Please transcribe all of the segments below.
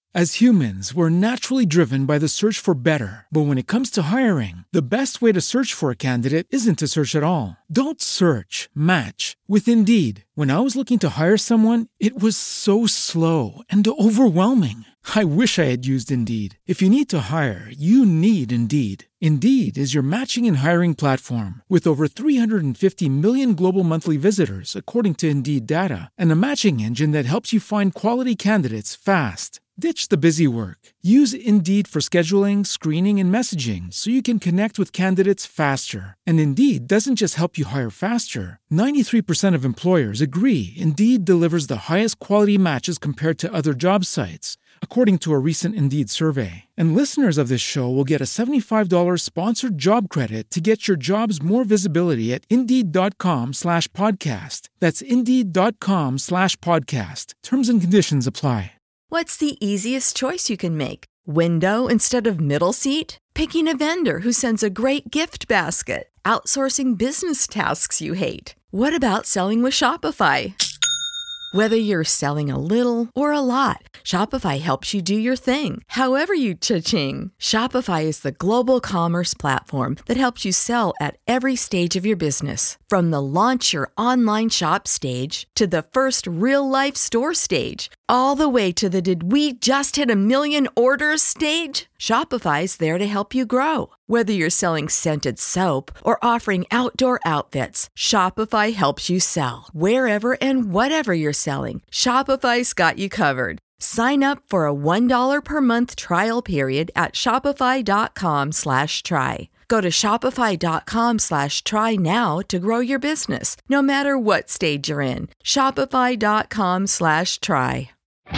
As humans, we're naturally driven by the search for better. But when it comes to hiring, the best way to search for a candidate isn't to search at all. Don't search, match with Indeed. When I was looking to hire someone, it was so slow and overwhelming. I wish I had used Indeed. If you need to hire, you need Indeed. Indeed is your matching and hiring platform with over 350 million global monthly visitors, according to Indeed data, and a matching engine that helps you find quality candidates fast. Ditch the busy work. Use Indeed for scheduling, screening, and messaging so you can connect with candidates faster. And Indeed doesn't just help you hire faster. 93% of employers agree Indeed delivers the highest quality matches compared to other job sites, according to a recent Indeed survey. And listeners of this show will get a $75 sponsored job credit to get your jobs more visibility at Indeed.com/podcast. That's Indeed.com/podcast. Terms and conditions apply. What's the easiest choice you can make? Window instead of middle seat? Picking a vendor who sends a great gift basket? Outsourcing business tasks you hate? What about selling with Shopify? Whether you're selling a little or a lot, Shopify helps you do your thing, however you cha-ching. Shopify is the global commerce platform that helps you sell at every stage of your business. From the launch your online shop stage to the first real-life store stage, all the way to the did we just hit a million orders stage. Shopify's there to help you grow. Whether you're selling scented soap or offering outdoor outfits, Shopify helps you sell. Wherever and whatever you're selling, Shopify's got you covered. Sign up for a $1 per month trial period at shopify.com/try. Go to shopify.com/try now to grow your business, no matter what stage you're in. Shopify.com/try.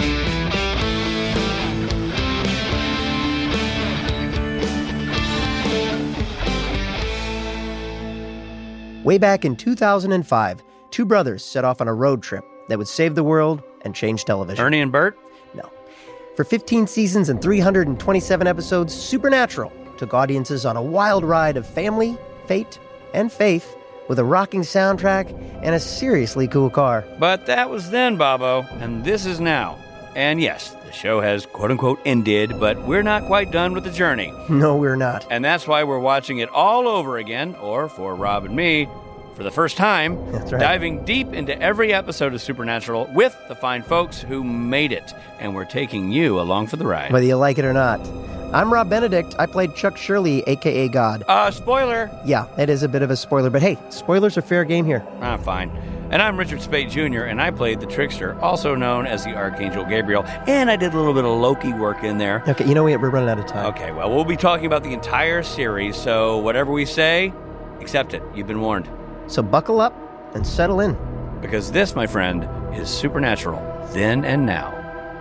Way back in 2005, two brothers set off on a road trip that would save the world and change television. Ernie and Bert? No. For 15 seasons and 327 episodes, Supernatural took audiences on a wild ride of family, fate, and faith with a rocking soundtrack and a seriously cool car. But that was then, Bobo, and this is now. And yes, the show has quote-unquote ended, but we're not quite done with the journey. No, we're not. And that's why we're watching it all over again, or for Rob and me, for the first time. That's right. Diving deep into every episode of Supernatural with the fine folks who made it. And we're taking you along for the ride. Whether you like it or not. I'm Rob Benedict. I played Chuck Shirley, a.k.a. God. Spoiler! Yeah, it is a bit of a spoiler, but hey, spoilers are fair game here. Fine. And I'm Richard Speight Jr., and I played the Trickster, also known as the Archangel Gabriel, and I did a little bit of Loki work in there. Okay, you know what? We're running out of time. Okay, well, we'll be talking about the entire series, so whatever we say, accept it. You've been warned. So buckle up and settle in. Because this, my friend, is Supernatural, then and now.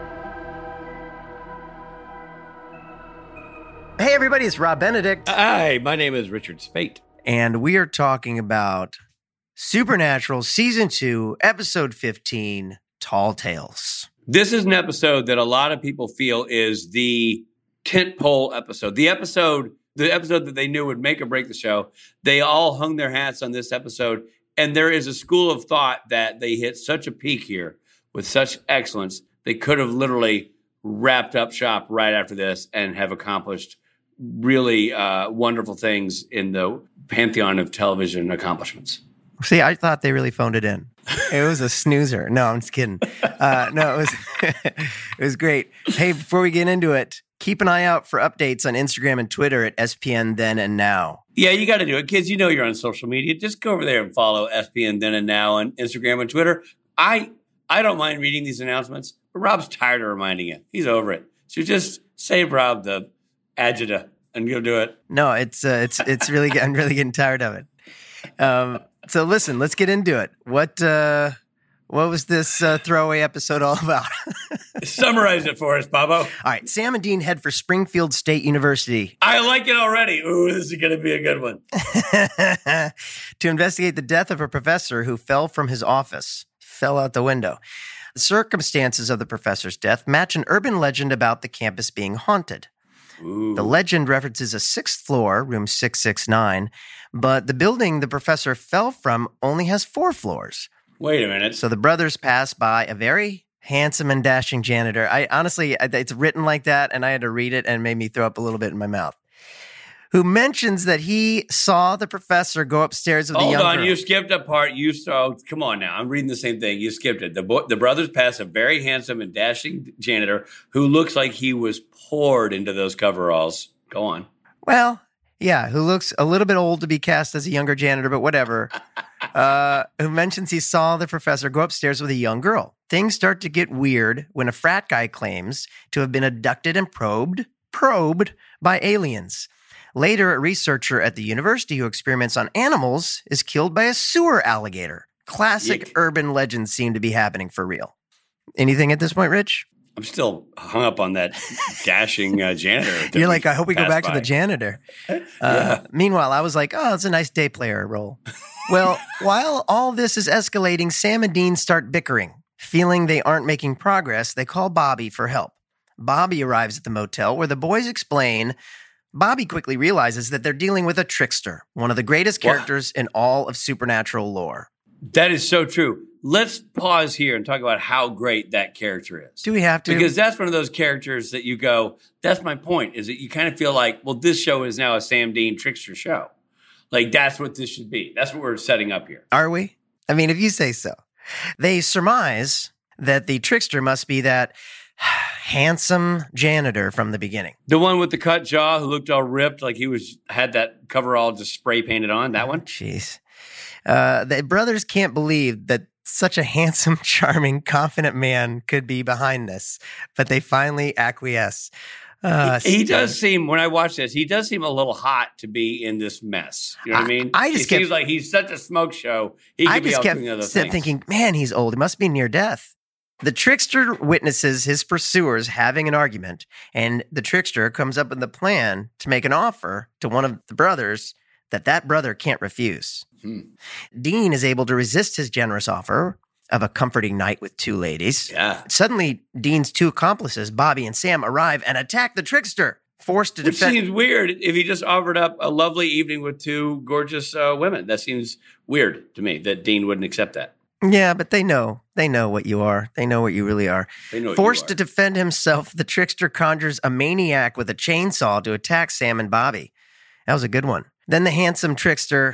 Hey, everybody, it's Rob Benedict. Hi, my name is Richard Speight. And we are talking about Supernatural Season 2, Episode 15, Tall Tales. This is an episode that a lot of people feel is the tentpole episode. The episode that they knew would make or break the show. They all hung their hats on this episode. And there is a school of thought that they hit such a peak here with such excellence, they could have literally wrapped up shop right after this and have accomplished really wonderful things in the pantheon of television accomplishments. See, I thought they really phoned it in. It was a snoozer. No, I'm just kidding. No, it was it was great. Hey, before we get into it, keep an eye out for updates on Instagram and Twitter at SPN Then and Now. Yeah, you got to do it. Kids, you know you're on social media. Just go over there and follow SPN Then and Now on Instagram and Twitter. I don't mind reading these announcements, but Rob's tired of reminding you. He's over it. So just save Rob the agita and go do it. No, it's really, I'm really getting tired of it. So listen, let's get into it. What was this throwaway episode all about? Summarize it for us, Bobo. All right, Sam and Dean head for Springfield State University. I like it already. Ooh, this is going to be a good one. To investigate the death of a professor who fell from his office, fell out the window. The circumstances of the professor's death match an urban legend about the campus being haunted. Ooh. The legend references a sixth floor, room 669, but the building the professor fell from only has 4 floors. Wait a minute. So the brothers pass by a very Handsome and dashing janitor. I honestly, it's written like that, and I had to read it and it made me throw up a little bit in my mouth. Who mentions that he saw the professor go upstairs with the young girl. Hold on, you skipped a part. Come on now. I'm reading the same thing. You skipped it. The brothers pass a very handsome and dashing janitor who looks like he was poured into those coveralls. Go on. Well, yeah, who looks a little bit old to be cast as a younger janitor, but whatever. Who mentions he saw the professor go upstairs with a young girl. Things start to get weird when a frat guy claims to have been abducted and probed by aliens. Later, a researcher at the university who experiments on animals is killed by a sewer alligator. Classic urban legends seem to be happening for real. Anything at this point, Rich? I'm still hung up on that dashing janitor. You're like, I hope we go back to the janitor. Meanwhile, I was like, oh, it's a nice day player role. Well, while all this is escalating, Sam and Dean start bickering. Feeling they aren't making progress, they call Bobby for help. Bobby arrives at the motel where the boys explain. Bobby quickly realizes that they're dealing with a trickster, one of the greatest characters in all of supernatural lore. That is so true. Let's pause here and talk about how great that character is. Do we have to? Because that's one of those characters that you go, that's my point, is that you kind of feel like, well, this show is now a Sam Dean trickster show. Like, that's what this should be. That's what we're setting up here. Are we? I mean, if you say so. They surmise that the trickster must be that handsome janitor from the beginning. The one with the cut jaw who looked all ripped, like he had that coverall just spray painted on, that one? Jeez. The brothers can't believe that such a handsome, charming, confident man could be behind this, but they finally acquiesce. He does seem, when I watch this, he does seem a little hot to be in this mess. You know what I mean? It seems like he's such a smoke show. I just kept thinking, man, he's old. He must be near death. The trickster witnesses his pursuers having an argument, and the trickster comes up with the plan to make an offer to one of the brothers that brother can't refuse. Dean is able to resist his generous offer of a comforting night with two ladies. Yeah. Suddenly, Dean's two accomplices, Bobby and Sam, arrive and attack the trickster, forced to defend. Which seems weird if he just offered up a lovely evening with two gorgeous women. That seems weird to me that Dean wouldn't accept that. Yeah, but they know what you are. They know what you really are. Forced to defend himself, the trickster conjures a maniac with a chainsaw to attack Sam and Bobby. That was a good one. Then the handsome trickster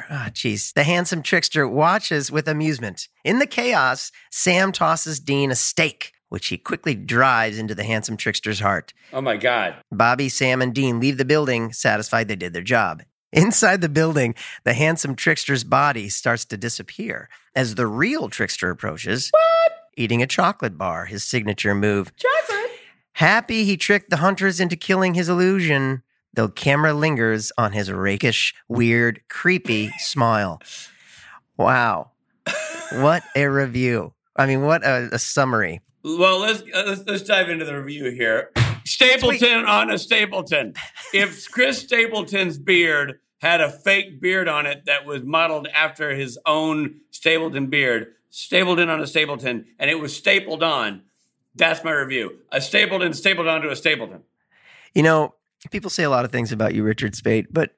watches with amusement. In the chaos, Sam tosses Dean a steak, which he quickly drives into the handsome trickster's heart. Oh my God. Bobby, Sam, and Dean leave the building, satisfied they did their job. Inside the building, the handsome trickster's body starts to disappear as the real trickster approaches, eating a chocolate bar, his signature move. Chocolate? Happy he tricked the hunters into killing his illusion, though camera lingers on his rakish, weird, creepy smile. Wow. What a review. I mean, what a summary. Well, let's dive into the review here. Stapleton on a Stapleton. If Chris Stapleton's beard had a fake beard on it that was modeled after his own Stapleton beard, Stapleton on a Stapleton, and it was stapled on, that's my review. A Stapleton stapled onto a Stapleton. You know, people say a lot of things about you, Richard Speight, but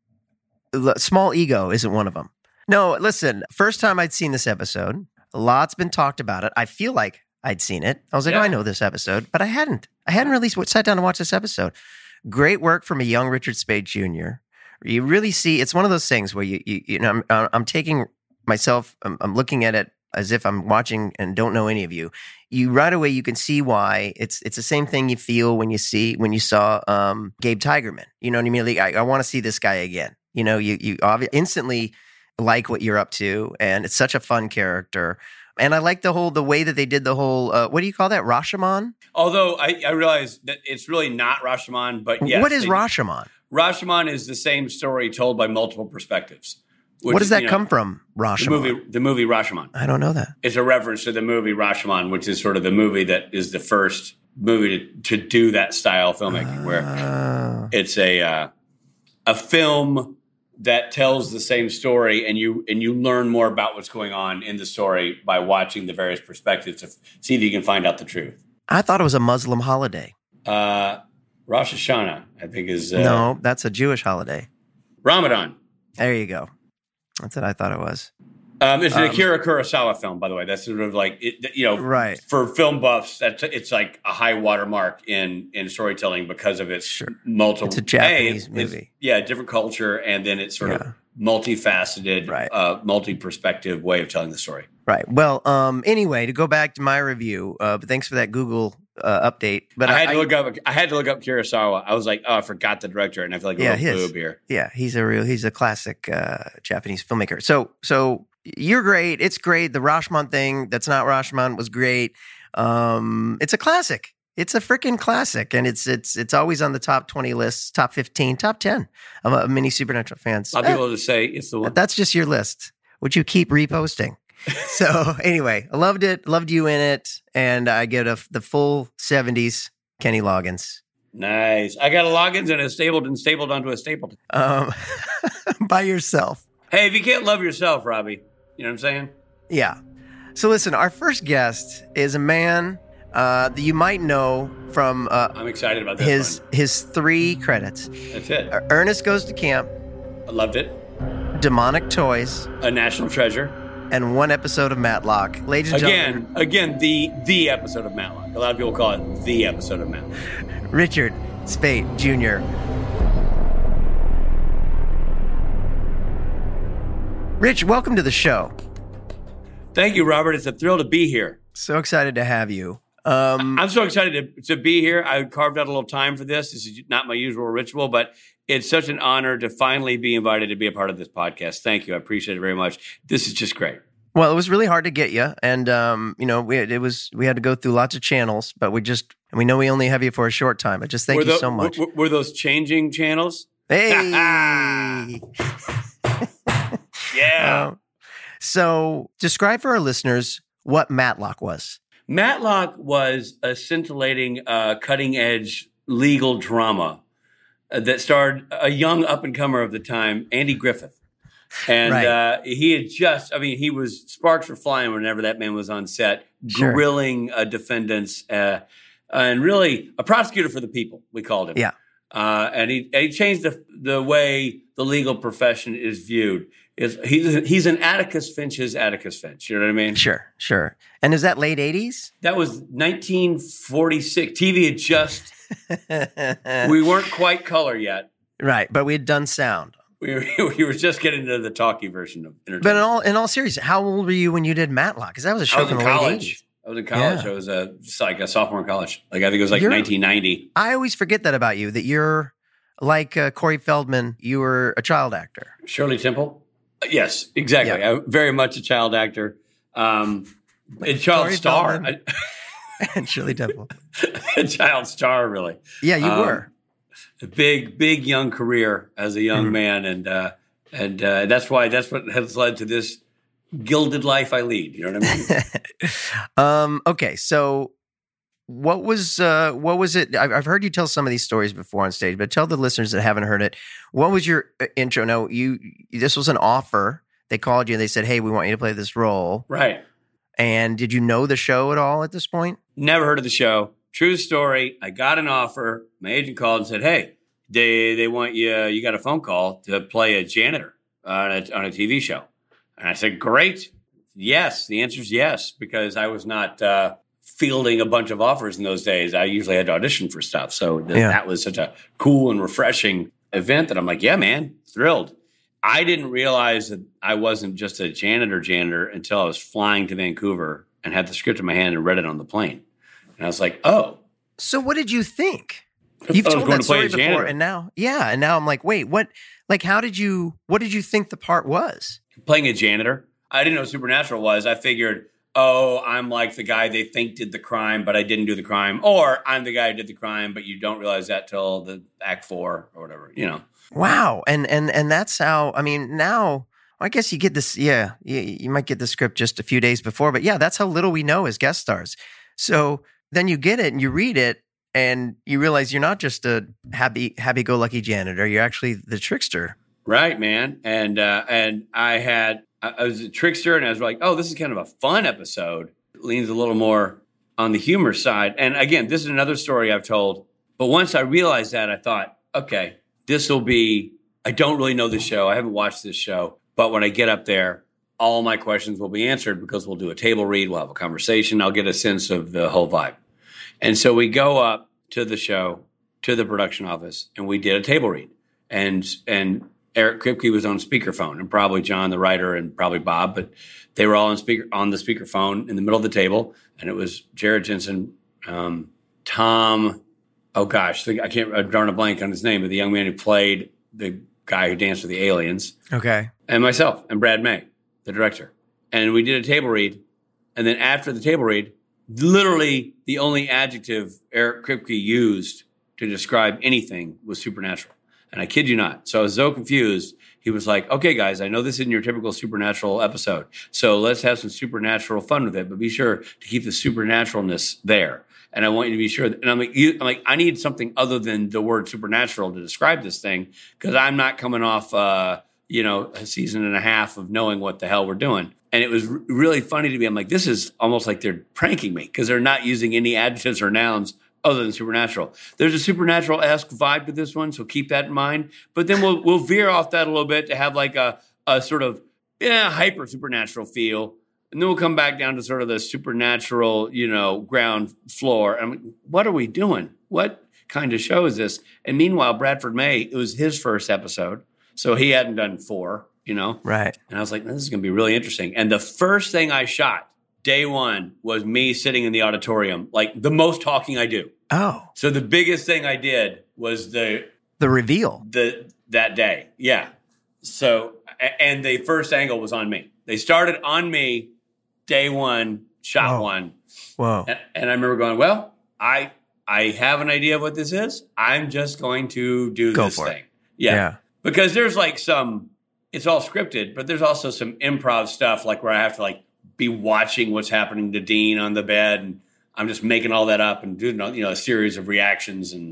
small ego isn't one of them. No, listen, first time I'd seen this episode, a lot's been talked about it. I feel like I'd seen it. I was like, oh, I know this episode, but I hadn't. I hadn't really sat down to watch this episode. Great work from a young Richard Speight Jr. You really see, it's one of those things where you know, I'm taking myself, I'm looking at it as if I'm watching and don't know any of you. You right away, you can see why it's the same thing you feel when you saw Gabe Tigerman. You know what I mean? Like, I want to see this guy again. You know, you instantly like what you're up to, and it's such a fun character. And I like the way that they did the whole, what do you call that? Rashomon? Although I realize that it's really not Rashomon, but yes. What is Rashomon? Rashomon is the same story told by multiple perspectives. What does that come from, Rashomon? The movie Rashomon. I don't know that. It's a reference to the movie Rashomon, which is sort of the movie that is the first movie to do that style filmmaking, where it's a film that tells the same story, and you learn more about what's going on in the story by watching the various perspectives to see if you can find out the truth. I thought it was a Muslim holiday. Rosh Hashanah, I think is... no, that's a Jewish holiday. Ramadan. There you go. That's what I thought it was. It's an Akira Kurosawa film, by the way. That's sort of like, Right. For film buffs, it's like a high watermark in storytelling because of its multiple. It's a Japanese movie. Different culture, and then it's sort of multifaceted, multi-perspective way of telling the story. Right. Well, anyway, to go back to my review, but thanks for that Google update. But I had to look up Kurosawa. I was like, I forgot the director, and I feel like a little boob here. Yeah, he's a classic Japanese filmmaker. So you're great. It's great. The Rashomon thing, that's not Rashomon, was great. It's a classic. It's a freaking classic, and it's always on the top 20 lists, top 15, top 10 of many Supernatural fans. A lot of people just say it's the one. That's just your list, which you keep reposting. So anyway, I loved it. Loved you in it, and I get the full 70s Kenny Loggins. Nice. I got a Loggins and a stapled onto a Stapleton. By yourself. Hey, if you can't love yourself, Robbie, you know what I'm saying? Yeah. So listen, our first guest is a man that you might know from I'm excited about this his 3 credits. That's it. Ernest Goes to Camp. I loved it. Demonic Toys. A National Treasure. And 1 episode of Matlock. Ladies and gentlemen. Again, the episode of Matlock. A lot of people call it the episode of Matlock. Richard Speight Jr. Rich, welcome to the show. Thank you, Robert. It's a thrill to be here. So excited to have you. I'm so excited to be here. I carved out a little time for this. This is not my usual ritual, but it's such an honor to finally be invited to be a part of this podcast. Thank you. I appreciate it very much. This is just great. Well, it was really hard to get you, and we had to go through lots of channels, but we know we only have you for a short time. But just thank you so much. Were those changing channels? Hey, yeah. So, describe for our listeners what Matlock was. Matlock was a scintillating, cutting-edge legal drama that starred a young up-and-comer of the time, Andy Griffith. And he had he was, sparks were flying whenever that man was on set, grilling defendants, and really a prosecutor for the people, we called him. Yeah. And he changed the way the legal profession is viewed. He's an Atticus Finch's Atticus Finch. You know what I mean? Sure. And is that late 80s? That was 1946. TV had just, we weren't quite color yet. Right, but we had done sound. We were just getting to the talkie version of entertainment. But in all seriousness, how old were you when you did Matlock? Because that was a show from the late 80s. I was in college. Yeah. I was like a sophomore in college. Like I think it was 1990. I always forget that about you, that you're like Corey Feldman. You were a child actor. Shirley Temple? Yes, exactly. Yeah. I'm very much a child actor. A child star. And Shirley Temple. A child star, really. Yeah, you were. A big young career as a young man. And that's what has led to this gilded life I lead. You know what I mean? Okay, so what was it? I've heard you tell some of these stories before on stage, but tell the listeners that haven't heard it. What was your intro? Now, this was an offer. They called you and they said, "Hey, we want you to play this role." Right. And did you know the show at all at this point? Never heard of the show. True story. I got an offer. My agent called and said, "Hey, they want you. You got a phone call to play a janitor on a TV show." And I said, "Great. Yes." The answer is yes, because I was not fielding a bunch of offers in those days. I usually had to audition for stuff. So that was such a cool and refreshing event that I'm like, yeah, man, thrilled. I didn't realize that I wasn't just a janitor until I was flying to Vancouver and had the script in my hand and read it on the plane. And I was like, oh. So what did you think? You've told that story before, and now I'm like, wait, what? Like, what did you think the part was? Playing a janitor. I didn't know what Supernatural was. I figured, oh, I'm like the guy they think did the crime, but I didn't do the crime. Or I'm the guy who did the crime, but you don't realize that till the act 4 or whatever, you know. Wow. And that's how, I mean, now I guess you get this, you might get the script just a few days before, but yeah, that's how little we know as guest stars. So then you get it and you read it and you realize you're not just a happy-go-lucky janitor. You're actually the trickster. Right, man. And I was a trickster, and I was like, oh, this is kind of a fun episode. It leans a little more on the humor side. And again, this is another story I've told. But once I realized that, I thought, okay, this will be, I don't really know the show. I haven't watched this show. But when I get up there, all my questions will be answered because we'll do a table read, we'll have a conversation, I'll get a sense of the whole vibe. And so we go up to the show, to the production office, and we did a table read. And Eric Kripke was on speakerphone, and probably John, the writer, and probably Bob, but they were all on the speakerphone in the middle of the table, and it was Jared Jensen, Tom, I'm drawing a blank on his name, but the young man who played the guy who danced with the aliens. Okay. And myself, and Brad May, the director. And we did a table read, and then after the table read, literally the only adjective Eric Kripke used to describe anything was supernatural. And I kid you not. So I was so confused. He was like, okay, guys, I know this isn't your typical supernatural episode. So let's have some supernatural fun with it, but be sure to keep the supernaturalness there. And I want you to be sure. And I'm like, I need something other than the word supernatural to describe this thing, because I'm not coming off, a season and a half of knowing what the hell we're doing. And it was really funny to me. I'm like, this is almost like they're pranking me, because they're not using any adjectives or nouns other than supernatural. There's a supernatural-esque vibe to this one, so keep that in mind. But then we'll veer off that a little bit to have like a sort of hyper supernatural feel, and then we'll come back down to sort of the supernatural, ground floor. And I'm like, what are we doing? What kind of show is this? And meanwhile, Bradford May, it was his first episode, so he hadn't done 4. Right. And I was like, this is going to be really interesting. And the first thing I shot day one was me sitting in the auditorium, like the most talking I do. Oh. So the biggest thing I did was the reveal. That day. Yeah. So, and the first angle was on me. They started on me day one, shot one. Whoa. And I remember going, well, I have an idea of what this is. I'm just going to do this thing. Yeah. Because there's like it's all scripted, but there's also some improv stuff, like where I have to like be watching what's happening to Dean on the bed, and I'm just making all that up and doing a series of reactions, and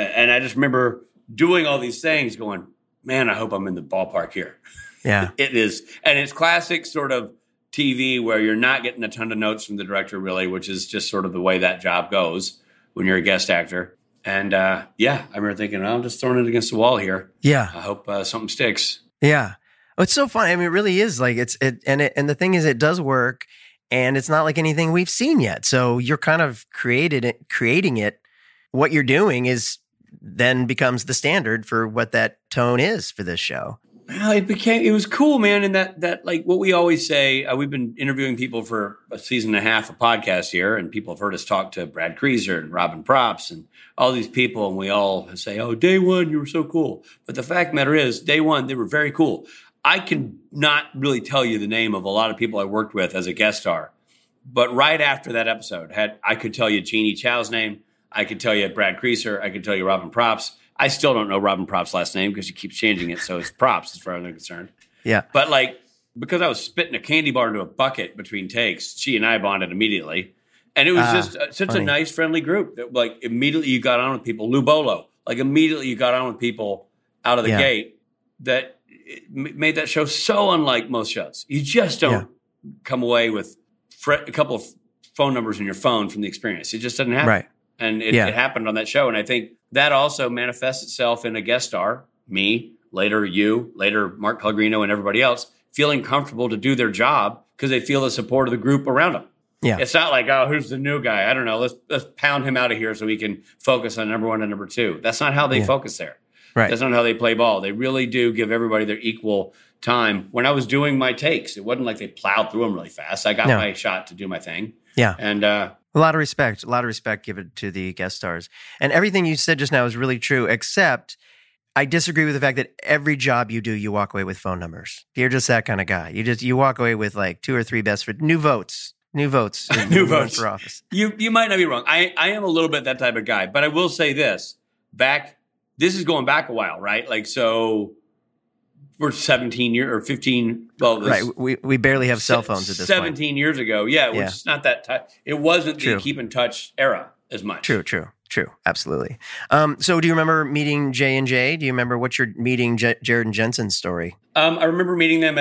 I just remember doing all these things, going, man, I hope I'm in the ballpark here. Yeah, it is, and it's classic sort of TV where you're not getting a ton of notes from the director, really, which is just sort of the way that job goes when you're a guest actor. And I remember thinking, I'm just throwing it against the wall here. Yeah, I hope something sticks. Yeah. Oh, it's so fun. I mean, it really is like and the thing is, it does work, and it's not like anything we've seen yet. So you're kind of creating it. What you're doing then becomes the standard for what that tone is for this show. Well, it was cool, man. And that like what we always say, we've been interviewing people for a season and a half of podcast here, and people have heard us talk to Brad Kreischer and Robin Props and all these people, and we all say, oh, day one, you were so cool. But the fact of the matter is, day one, they were very cool. I can not really tell you the name of a lot of people I worked with as a guest star. But right after that episode, I could tell you Jeannie Chow's name. I could tell you Brad Kreischer. I could tell you Robin Props. I still don't know Robin Props' last name because she keeps changing it. So it's Props as far as I'm concerned. Yeah. But like, because I was spitting a candy bar into a bucket between takes, she and I bonded immediately. And it was just such a nice, friendly group that like immediately you got on with people. Lou Bolo, like immediately you got on with people out of the gate that made that show so unlike most shows. You just don't come away with a couple of phone numbers in your phone from the experience. It just doesn't happen. Right. And it happened on that show. And I think that also manifests itself in a guest star, me, later you, later Mark Pellegrino and everybody else, feeling comfortable to do their job because they feel the support of the group around them. Yeah. It's not like, oh, who's the new guy? I don't know. Let's pound him out of here so we can focus on number 1 and number 2. That's not how they focus there. Right. That's not how they play ball. They really do give everybody their equal time. When I was doing my takes, it wasn't like they plowed through them really fast. I got my shot to do my thing. Yeah. And a lot of respect given to the guest stars. And everything you said just now is really true, except I disagree with the fact that every job you do, you walk away with phone numbers. You're just that kind of guy. You walk away with like 2 or 3 best friends, new votes for office. You might not be wrong. I am a little bit that type of guy, but I will say this. This is going back a while, right? Like, so we're 17 years or 15. Well, right. We barely have cell phones at this 17 point. years ago. Yeah. Which is not that it wasn't the keep in touch era as much. True. Absolutely. So do you remember meeting J&J? Do you remember what's your meeting Jared and Jensen's story? I remember meeting them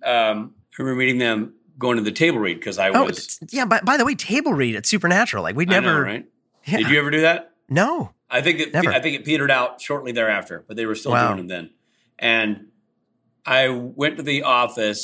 going to the table read because I was. By the way, table read at Supernatural. Like we'd never. I know, right? Yeah. Did you ever do that? No. I think it petered out shortly thereafter, but they were still doing them then. And I went to the office.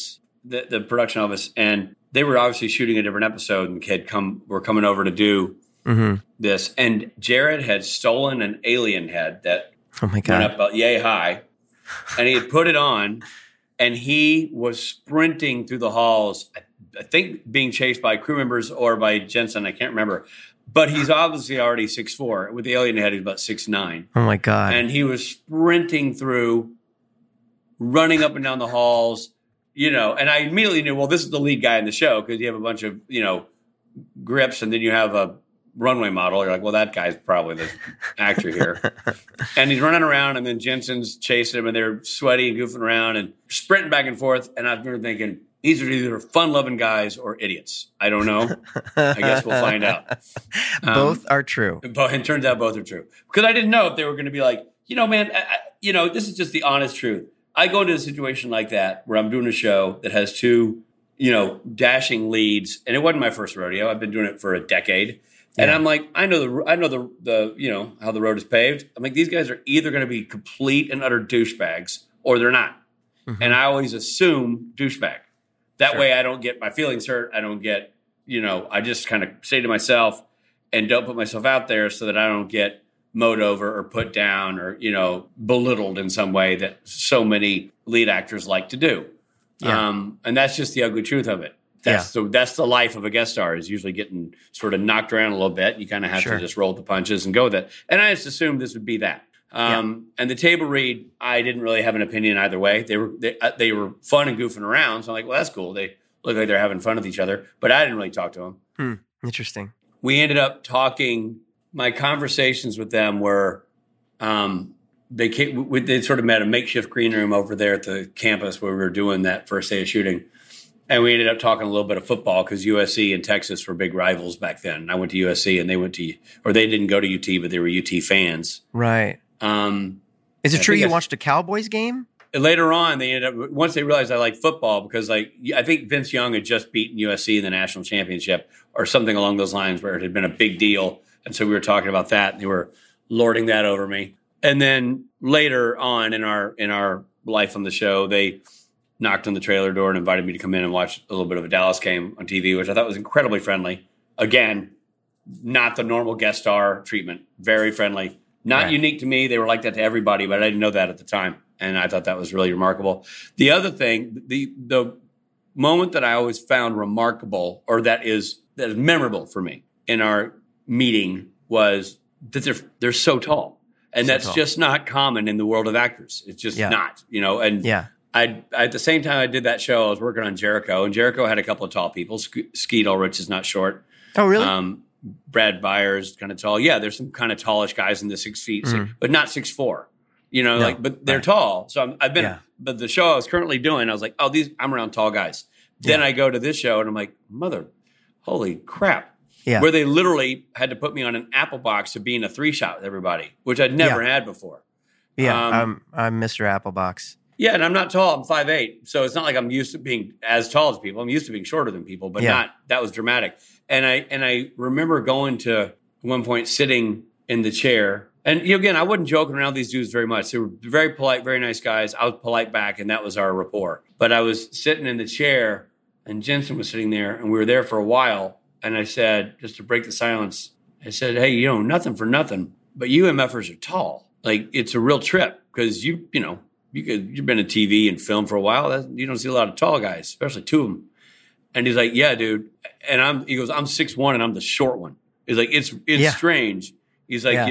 the production office, and they were obviously shooting a different episode, and were coming over to do this. And Jared had stolen an alien head that went up yay high, and he had put it on, and he was sprinting through the halls, I think being chased by crew members or by Jensen, I can't remember. But he's obviously already 6'4". With the alien head, he's about 6'9". Oh, my God. And he was sprinting through, running up and down the halls, and I immediately knew, well, this is the lead guy in the show because you have a bunch of, grips, and then you have a runway model. You're like, well, that guy's probably the actor here. And he's running around, and then Jensen's chasing him, and they're sweaty and goofing around and sprinting back and forth. And I remember thinking, these are either fun-loving guys or idiots. I don't know. I guess we'll find out. Both are true. And it turns out both are true. Because I didn't know if they were going to be like, man, this is just the honest truth. I go into a situation like that where I'm doing a show that has two, dashing leads, and it wasn't my first rodeo. I've been doing it for a decade. And I'm like, I know the how the road is paved. I'm like, these guys are either going to be complete and utter douchebags or they're not. Mm-hmm. And I always assume douchebag. That way I don't get my feelings hurt. I don't get, I just kind of say to myself and don't put myself out there so that I don't get mowed over or put down or, belittled in some way that so many lead actors like to do. Yeah. And that's just the ugly truth of it. That's the life of a guest star, is usually getting sort of knocked around a little bit. You kind of have to just roll the punches and go with it. And I just assumed this would be that. And the table read, I didn't really have an opinion either way. They were fun and goofing around. So I'm like, well, that's cool. They look like they're having fun with each other. But I didn't really talk to them. Interesting. We ended up talking. My conversations with them were, they sort of met a makeshift green room over there at the campus where we were doing that first day of shooting. And we ended up talking a little bit of football because USC and Texas were big rivals back then. I went to USC and they didn't go to UT, but they were UT fans. Right. Is it true you watched a Cowboys game? Later on, they ended up, once they realized I liked football, because I think Vince Young had just beaten USC in the national championship or something along those lines where it had been a big deal. And so we were talking about that, and they were lording that over me. And then later on in our life on the show, they knocked on the trailer door and invited me to come in and watch a little bit of a Dallas game on TV, which I thought was incredibly friendly. Again, not the normal guest star treatment. Very friendly. Not unique to me. They were like that to everybody, but I didn't know that at the time. And I thought that was really remarkable. The other thing, the moment that I always found remarkable, or that is memorable for me in our meeting, was that they're so tall. And that's just not common in the world of actors. It's just not, and I at the same time I did that show, I was working on Jericho, and Jericho had a couple of tall people. Skeet Ulrich is not short. Oh, really? Brad Byers, kind of tall. Yeah, there's some kind of tallish guys in the 6 feet, but not 6'4". But they're tall. So but the show I was currently doing, I was like, I'm around tall guys. Then I go to this show and I'm like, holy crap. Yeah. Where they literally had to put me on an Apple box to be in a 3-shot with everybody, which I'd never had before. Yeah, I'm Mr. Applebox. Yeah, and I'm not tall. I'm 5'8". So it's not like I'm used to being as tall as people. I'm used to being shorter than people, but that was dramatic. And I remember going to at one point sitting in the chair. And again, I wasn't joking around with these dudes very much. They were very polite, very nice guys. I was polite back, and that was our rapport. But I was sitting in the chair, and Jensen was sitting there, and we were there for a while. And I said, just to break the silence, I said, hey, nothing for nothing, but you MFers are tall. Like, it's a real trip because you've been in TV and film for a while. You don't see a lot of tall guys, especially two of them. And he's like, yeah, dude. And he goes, I'm 6'1" and I'm the short one. He's like, it's strange. He's like,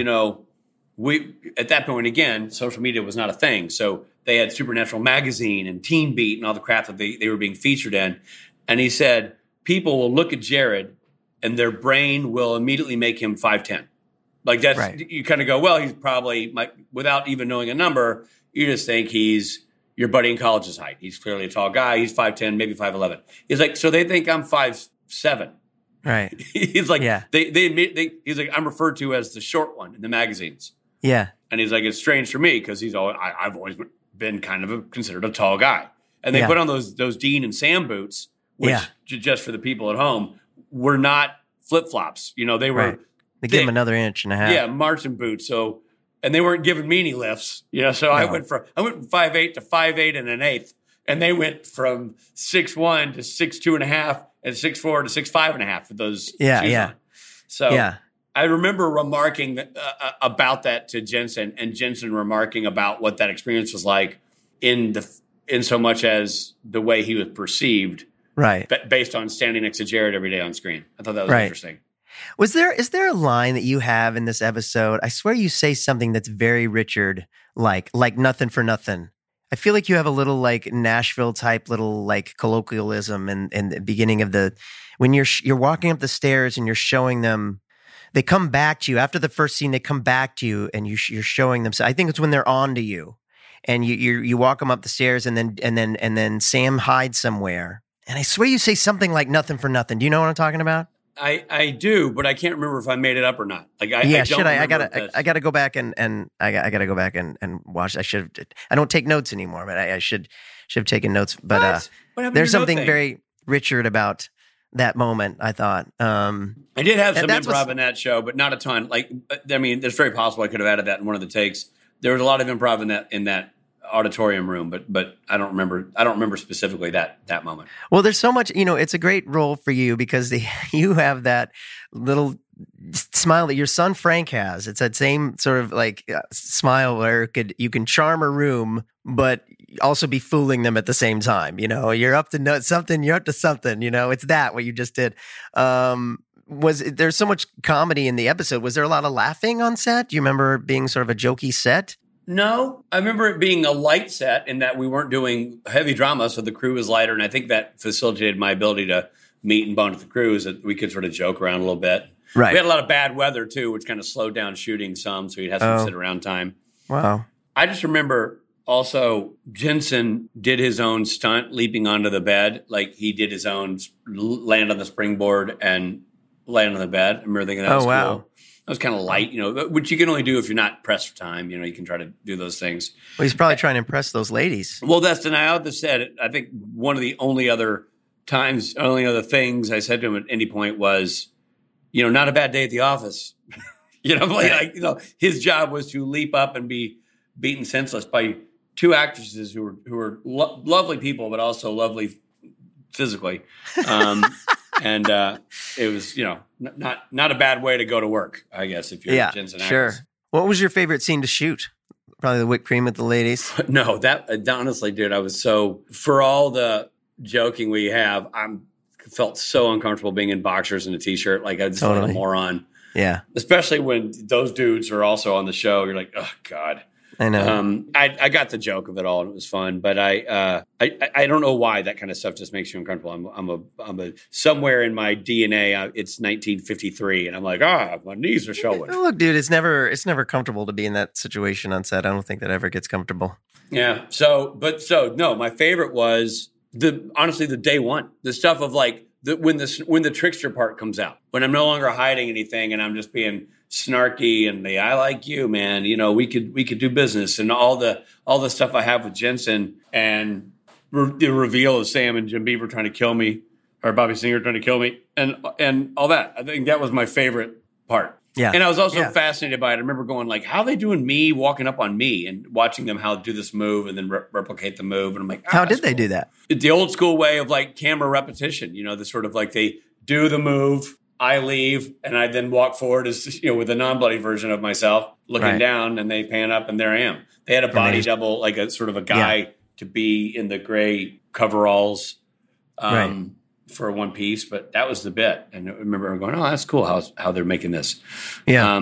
we, at that point, again, social media was not a thing. So they had Supernatural Magazine and Teen Beat and all the crap that they were being featured in. And he said, people will look at Jared and their brain will immediately make him 5'10". Like that's, you kind of go, well, he's probably, without even knowing a number, you just think he's your buddy in college's height. He's clearly a tall guy. He's 5'10", maybe 5'11". He's like, so they think I'm 5'7". Right. He's like, he's like, I'm referred to as the short one in the magazines. Yeah. And he's like, it's strange for me because I've always been kind of considered a tall guy. And they put on those Dean and Sam boots, which just for the people at home were not flip-flops. They were They give him another inch and a half. Yeah, marching boots. So, and they weren't giving me any lifts. So I went from 5'8" to 5'8" and an eighth. And they went from 6'1" to 6'2.5" and 6'4" to 6'5.5" with those shoes on. So I remember remarking about that to Jensen, and Jensen remarking about what that experience was like in so much as the way he was perceived, right? Based on standing next to Jared every day on screen. I thought that was interesting. Is there a line that you have in this episode? I swear you say something that's very Richard, like nothing for nothing. I feel like you have a little like Nashville type little like colloquialism in the beginning of when you're walking up the stairs and you're showing them. They come back to you after the first scene. They come back to you and you're showing them. So I think it's when they're on to you, and you walk them up the stairs, and then Sam hides somewhere. And I swear you say something like nothing for nothing. Do you know what I'm talking about? I do, but I can't remember if I made it up or not. Like I gotta go back and I gotta go back and watch. I don't take notes anymore, but I should have taken notes. But there's something very Richard about that moment, I thought. I did have some improv in that show, but not a ton. Like, I mean, it's very possible I could have added that in one of the takes. There was a lot of improv in that auditorium room, but I don't remember specifically that moment. Well, there's so much, it's a great role for you because you have that little smile that your son Frank has. It's that same sort of like smile where you can charm a room, but also be fooling them at the same time. You're up to something. You're up to something. It's what you just did. There's so much comedy in the episode. Was there a lot of laughing on set? Do you remember being sort of a jokey set? No, I remember it being a light set in that we weren't doing heavy drama, so the crew was lighter, and I think that facilitated my ability to meet and bond with the crew, is that we could sort of joke around a little bit. Right. We had a lot of bad weather too, which kind of slowed down shooting some, so we'd have some sit around time. Wow. I just remember also Jensen did his own stunt leaping onto the bed, like he did his own land on the springboard and land on the bed. I remember thinking that was cool. That was kind of light, which you can only do if you're not pressed for time. You can try to do those things. Well, he's probably trying to impress those ladies. Well, I said, I think one of the only other things I said to him at any point was, not a bad day at the office. His job was to leap up and be beaten senseless by two actresses who were lovely people, but also lovely physically. And it was, not a bad way to go to work, I guess, if you're a Jensen actress. Sure. What was your favorite scene to shoot? Probably the whipped cream with the ladies. No, that honestly, dude, for all the joking we have, felt so uncomfortable being in boxers and a t-shirt. Like I just felt like a moron. Yeah. Especially when those dudes are also on the show. You're like, oh God. I know. I got the joke of it all, and it was fun. But I don't know why that kind of stuff just makes you uncomfortable. I'm a somewhere in my DNA. It's 1953, and I'm like, my knees are showing. Look, dude, it's never comfortable to be in that situation on set. I don't think that ever gets comfortable. Yeah. No, my favorite was honestly the day one, the stuff of like when the trickster part comes out, when I'm no longer hiding anything and I'm just being snarky and I like you, man. We could do business, and all the stuff I have with Jensen, and the reveal of Sam and Jim Beaver trying to kill me, or Bobby Singer trying to kill me, and all that. I think that was my favorite part. Yeah. And I was also fascinated by it. I remember going like, how are they doing me, walking up on me, and watching them how to do this move and then replicate the move. And I'm like, how did they do that? The old school way of like camera repetition, the sort of like they do the move, I leave, and I then walk forward as with a non-bloody version of myself looking down, and they pan up, and there I am. They had a body double, like a sort of a guy to be in the gray coveralls for one piece, but that was the bit. And I remember going, oh, that's cool how they're making this. Yeah.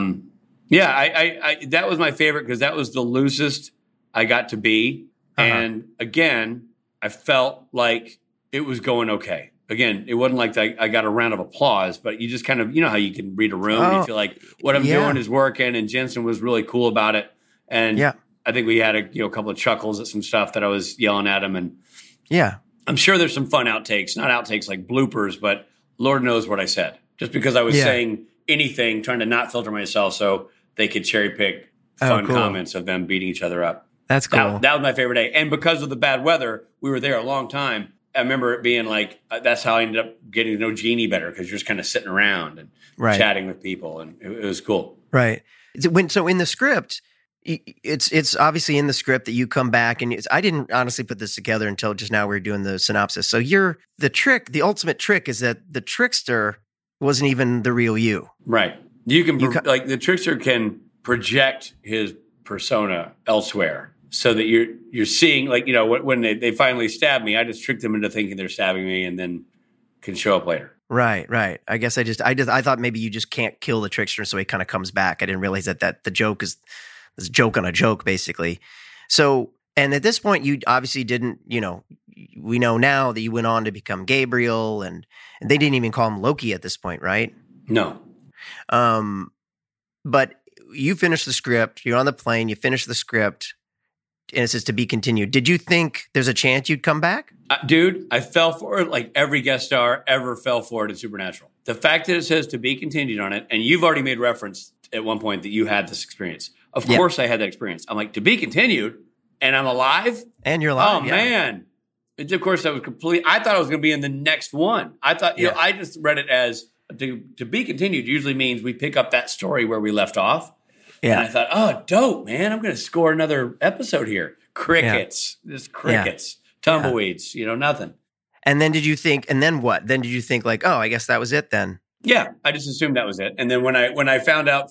I that was my favorite because that was the loosest I got to be. Uh-huh. And again, I felt like it was going okay. Again, it wasn't like I got a round of applause, but you just kind of, how you can read a room and you feel like what I'm doing is working, and Jensen was really cool about it. And I think we had a couple of chuckles at some stuff that I was yelling at him. And I'm sure there's some fun outtakes, not outtakes like bloopers, but Lord knows what I said. Just because I was saying anything, trying to not filter myself so they could cherry pick fun comments of them beating each other up. That's cool. That was my favorite day. And because of the bad weather, we were there a long time. I remember it being like, that's how I ended up getting to know Jeannie better, because you're just kind of sitting around and chatting with people, and it was cool. Right. So in the script, it's obviously in the script that you come back, and I didn't honestly put this together until just now we were doing the synopsis. So the ultimate trick is that the trickster wasn't even the real you. Right. Like the trickster can project his persona elsewhere so that you're seeing, like, you know, when they finally stab me, I just tricked them into thinking they're stabbing me and then can show up later. Right. I guess I thought maybe you just can't kill the trickster, so he kind of comes back. I didn't realize that the joke is this joke on a joke, basically. So, and at this point, you obviously didn't, you know, we know now that you went on to become Gabriel, and they didn't even call him Loki at this point, right? No. But you finished the script, you're on the plane, you finish the script, and it says to be continued. Did you think there's a chance you'd come back? Dude, I fell for it like every guest star ever fell for it in Supernatural. The fact that it says to be continued on it, and you've already made reference at one point that you had this experience. Of course I had that experience. I'm like, to be continued, and I'm alive? And you're alive, man. Of course, that was completely, I thought I was going to be in the next one. I thought, you know, I just read it as to be continued usually means we pick up that story where we left off. Yeah. And I thought, oh, dope, man. I'm going to score another episode here. Crickets. Just crickets. Tumbleweeds. You know, nothing. And then and then what? Then did you think like, oh, I guess that was it then? Yeah. I just assumed that was it. And then when I found out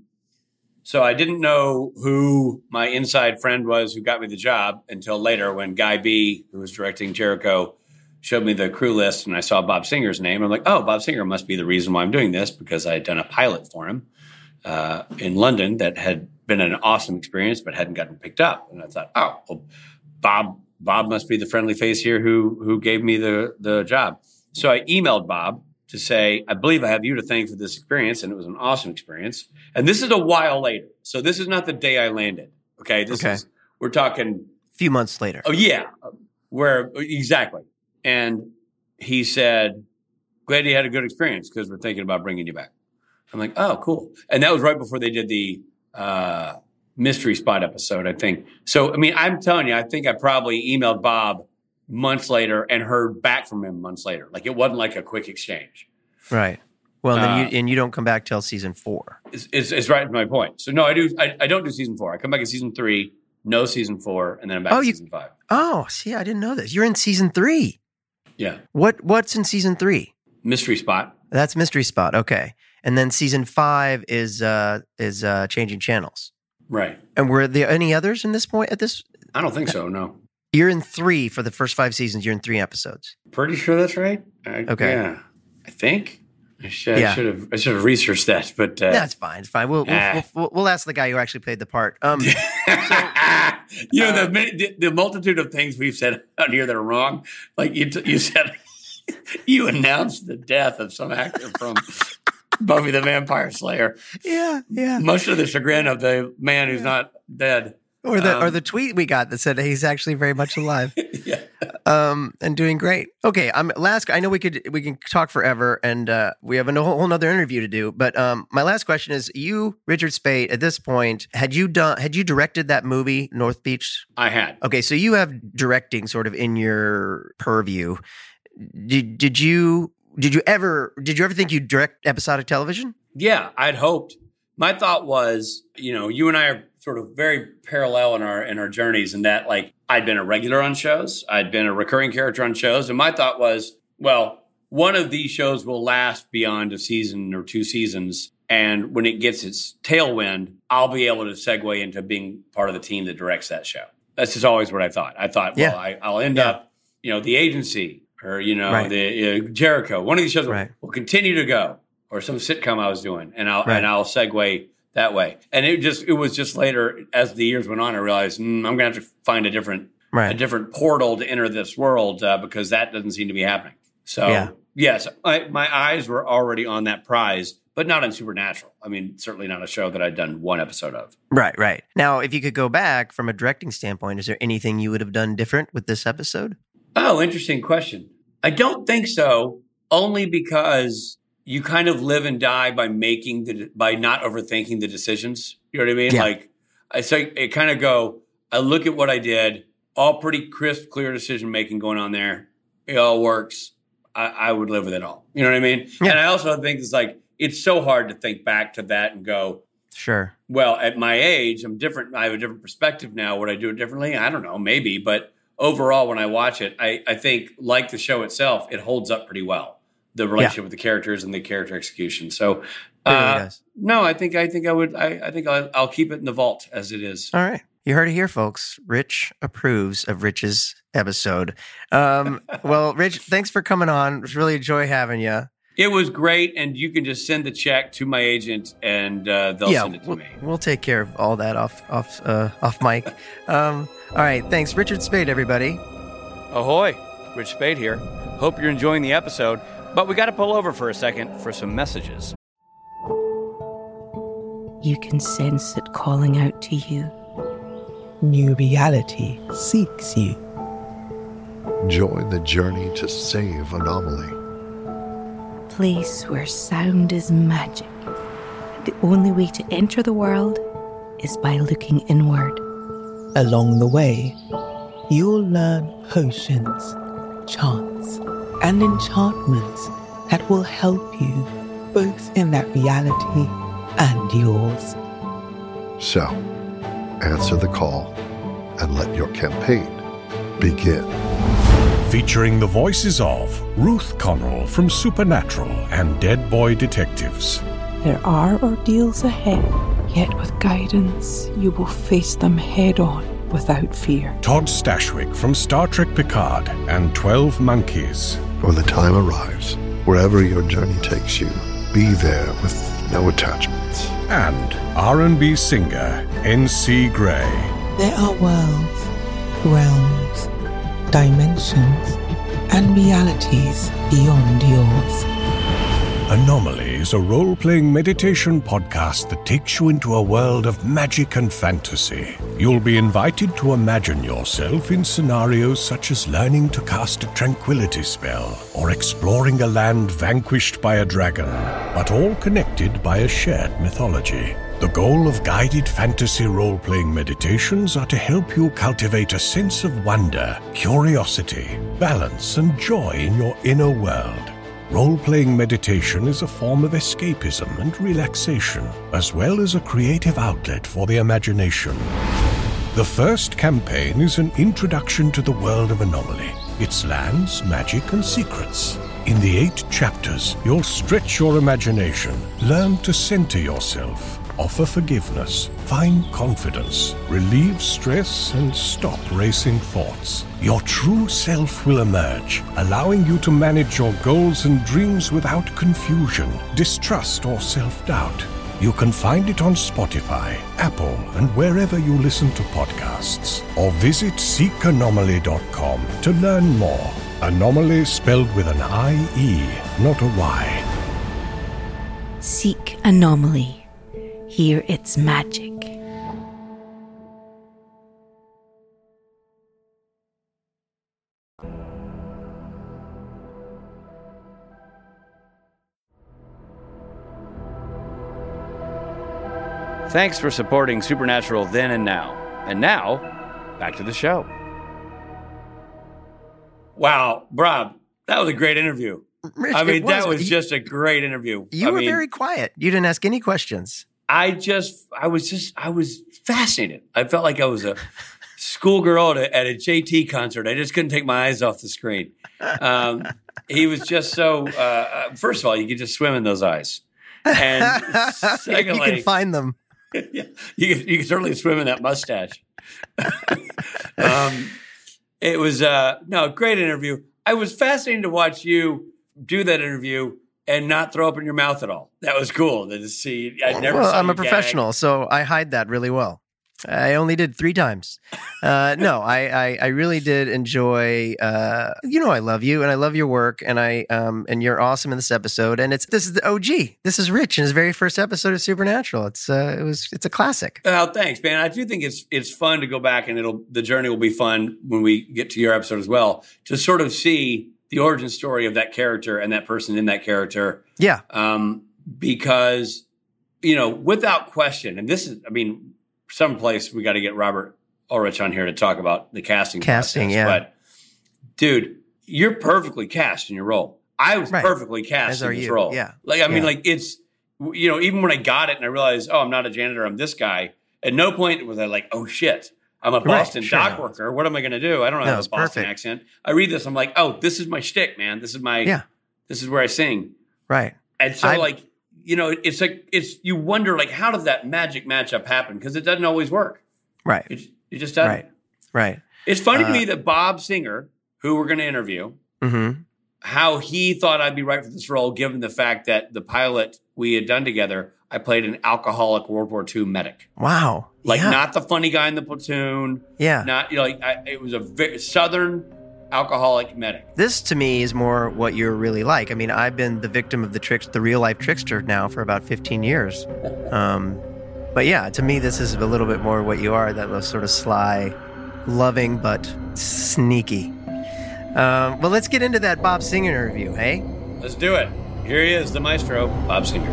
so I didn't know who my inside friend was who got me the job until later when Guy B, who was directing Jericho, showed me the crew list and I saw Bob Singer's name. I'm like, oh, Bob Singer must be the reason why I'm doing this, because I had done a pilot for him in London that had been an awesome experience but hadn't gotten picked up. And I thought, oh, well, Bob must be the friendly face here who gave me the job. So I emailed Bob to say, I believe I have you to thank for this experience, and it was an awesome experience. And this is a while later. So this is not the day I landed. Okay. We're talking a few months later. Oh, yeah. Exactly. And he said, glad you had a good experience because we're thinking about bringing you back. I'm like, oh, cool. And that was right before they did the Mystery Spot episode, I think. So, I mean, I'm telling you, I think I probably emailed Bob months later and heard back from him months later. Like, it wasn't like a quick exchange. Right. Well, then you don't come back till season 4. It's right to my point. So no, I don't do season 4. I come back in season 3, no season 4, and then I'm back in season 5. Oh, see, I didn't know this. You're in season 3. Yeah. What's in season 3? Mystery Spot. That's Mystery Spot. Okay. And then season 5 is Changing Channels. Right. And were there any others in this point at this? I don't think so. No. You're in 3 for the first 5 seasons. You're in 3 episodes. Pretty sure that's right. Okay. Yeah. I think. I should have researched that, but that's fine. It's fine. We'll ask the guy who actually played the part. The multitude of things we've said out here that are wrong. Like you said, you announced the death of some actor from Buffy the Vampire Slayer. Yeah. Much to the chagrin of the man who's not dead. Or the tweet we got that said he's actually very much alive. Yeah. And doing great. Okay. I know we can talk forever, and we have a whole nother interview to do. But my last question is: you, Richard Speight, at this point, had you directed that movie North Beach? I had. Okay, so you have directing sort of in your purview. Did you ever think you'd direct episodic television? Yeah, I'd hoped. My thought was, you and I are sort of very parallel in our journeys, in that, like, I'd been a regular on shows, I'd been a recurring character on shows, and my thought was, well, one of these shows will last beyond a season or 2 seasons, and when it gets its tailwind, I'll be able to segue into being part of the team that directs that show. That's just always what I thought. I thought, well, I'll end up, The Agency, or the Jericho. One of these shows will continue to go, or some sitcom I was doing, and I'll segue that way. And it was just later, as the years went on, I realized I'm going to have to find a different portal to enter this world, because that doesn't seem to be happening. So yes, my eyes were already on that prize, but not on Supernatural. I mean, certainly not a show that I'd done 1 episode of. Right. Now, if you could go back from a directing standpoint, is there anything you would have done different with this episode? Oh, interesting question. I don't think so, only because you kind of live and die by not overthinking the decisions. You know what I mean? Yeah. Like, I look at what I did, all pretty crisp, clear decision-making going on there. It all works. I would live with it all. You know what I mean? Yeah. And I also think it's so hard to think back to that and go, Sure. Well, at my age, I'm different. I have a different perspective now. Would I do it differently? I don't know, maybe. But overall, when I watch it, I think, like the show itself, it holds up pretty well. The relationship with the characters and the character execution. So, no, I think I'll keep it in the vault as it is. All right. You heard it here, folks. Rich approves of Rich's episode. Well, Rich, thanks for coming on. It was really a joy having you. It was great, and you can just send the check to my agent, and they'll send it to me. We'll take care of all that off mic. All right, thanks, Richard Spade, everybody. Ahoy, Rich Spade here. Hope you're enjoying the episode, but we got to pull over for a second for some messages. You can sense it calling out to you. New reality seeks you. Join the journey to save Anomaly. Place where sound is magic. The only way to enter the world is by looking inward. Along the way, you'll learn potions, chants, and enchantments that will help you both in that reality and yours. So, answer the call and let your campaign begin. Featuring the voices of Ruth Connell from Supernatural and Dead Boy Detectives. There are ordeals ahead, yet with guidance, you will face them head on without fear. Todd Stashwick from Star Trek Picard and 12 Monkeys. When the time arrives, wherever your journey takes you, be there with no attachments. And R&B singer N.C. Gray. There are worlds, realms, dimensions, and realities beyond yours. Anomaly is a role-playing meditation podcast that takes you into a world of magic and fantasy. You'll be invited to imagine yourself in scenarios such as learning to cast a tranquility spell or exploring a land vanquished by a dragon, but all connected by a shared mythology. The goal of guided fantasy role-playing meditations are to help you cultivate a sense of wonder, curiosity, balance, and joy in your inner world. Role-playing meditation is a form of escapism and relaxation, as well as a creative outlet for the imagination. The first campaign is an introduction to the world of Anomaly, its lands, magic, and secrets. In the 8 chapters, you'll stretch your imagination, learn to center yourself, offer forgiveness, find confidence, relieve stress, and stop racing thoughts. Your true self will emerge, allowing you to manage your goals and dreams without confusion, distrust, or self-doubt. You can find it on Spotify, Apple, and wherever you listen to podcasts. Or visit seekanomaly.com to learn more. Anomaly spelled with an I-E, not a Y. Seek Anomaly. Hear its magic. Thanks for supporting Supernatural then and now. And now, back to the show. Wow, Rob, that was a great interview. Rich, that was just a great interview. You were very quiet. You didn't ask any questions. I was fascinated. I felt like I was a schoolgirl at a JT concert. I just couldn't take my eyes off the screen. He was just so, first of all, you could just swim in those eyes. And secondly, you can find them. Yeah, you can certainly swim in that mustache. It was, great interview. I was fascinated to watch you do that interview and not throw up in your mouth at all. That was cool to see. I'm a professional, so I hide that really well. I only did 3 times. I really did enjoy. I love you and I love your work, and and you're awesome in this episode. And this is the OG. This is Rich in his very first episode of Supernatural. It's a classic. Oh, thanks, man. I do think it's fun to go back, and the journey will be fun when we get to your episode as well, to sort of see the origin story of that character and that person in that character. Yeah. Because, without question, and this is, someplace we got to get Robert Ulrich on here to talk about the casting process. Yeah. But, dude, you're perfectly cast in your role. I was perfectly cast in this role. Yeah. even when I got it and I realized, oh, I'm not a janitor, I'm this guy. At no point was I like, oh shit, I'm a Boston dock worker. What am I going to do? I don't have a Boston accent. I read this, I'm like, oh, this is my shtick, man. This is where I sing. Right. And so it's you wonder like, how did that magic matchup happen? Because it doesn't always work. Right. It just doesn't. Right. It's funny to me that Bob Singer, who we're going to interview, how he thought I'd be right for this role, given the fact that the pilot we had done together, I played an alcoholic World War II medic. Wow. Not the funny guy in the platoon. Yeah. Not, it was a very Southern alcoholic medic. This to me is more what you're really like. I mean, I've been the victim of the real life trickster now for about 15 years. But yeah, to me, this is a little bit more what you are, that sort of sly, loving, but sneaky. Well, let's get into that Bob Singer interview, hey? Let's do it. Here he is, the maestro, Bob Singer.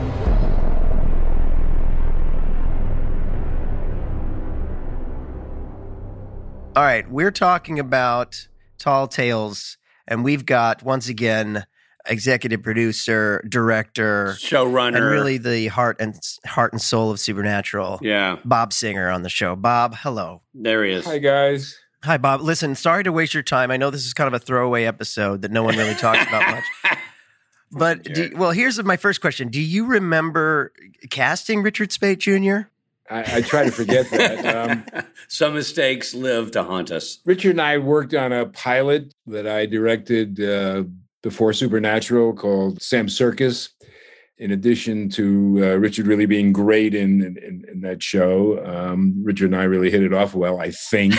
All right, we're talking about Tall Tales, and we've got, once again, executive producer, director, showrunner, and really the heart and soul of Supernatural. Yeah, Bob Singer on the show. Bob, hello. There he is. Hi, guys. Hi, Bob. Listen, sorry to waste your time. I know this is kind of a throwaway episode that no one really talks about much. But, here's my first question. Do you remember casting Richard Speight Jr.? I try to forget that. Some mistakes live to haunt us. Richard and I worked on a pilot that I directed before Supernatural called Sam Circus. In addition to Richard really being great in that show, Richard and I really hit it off well, I think.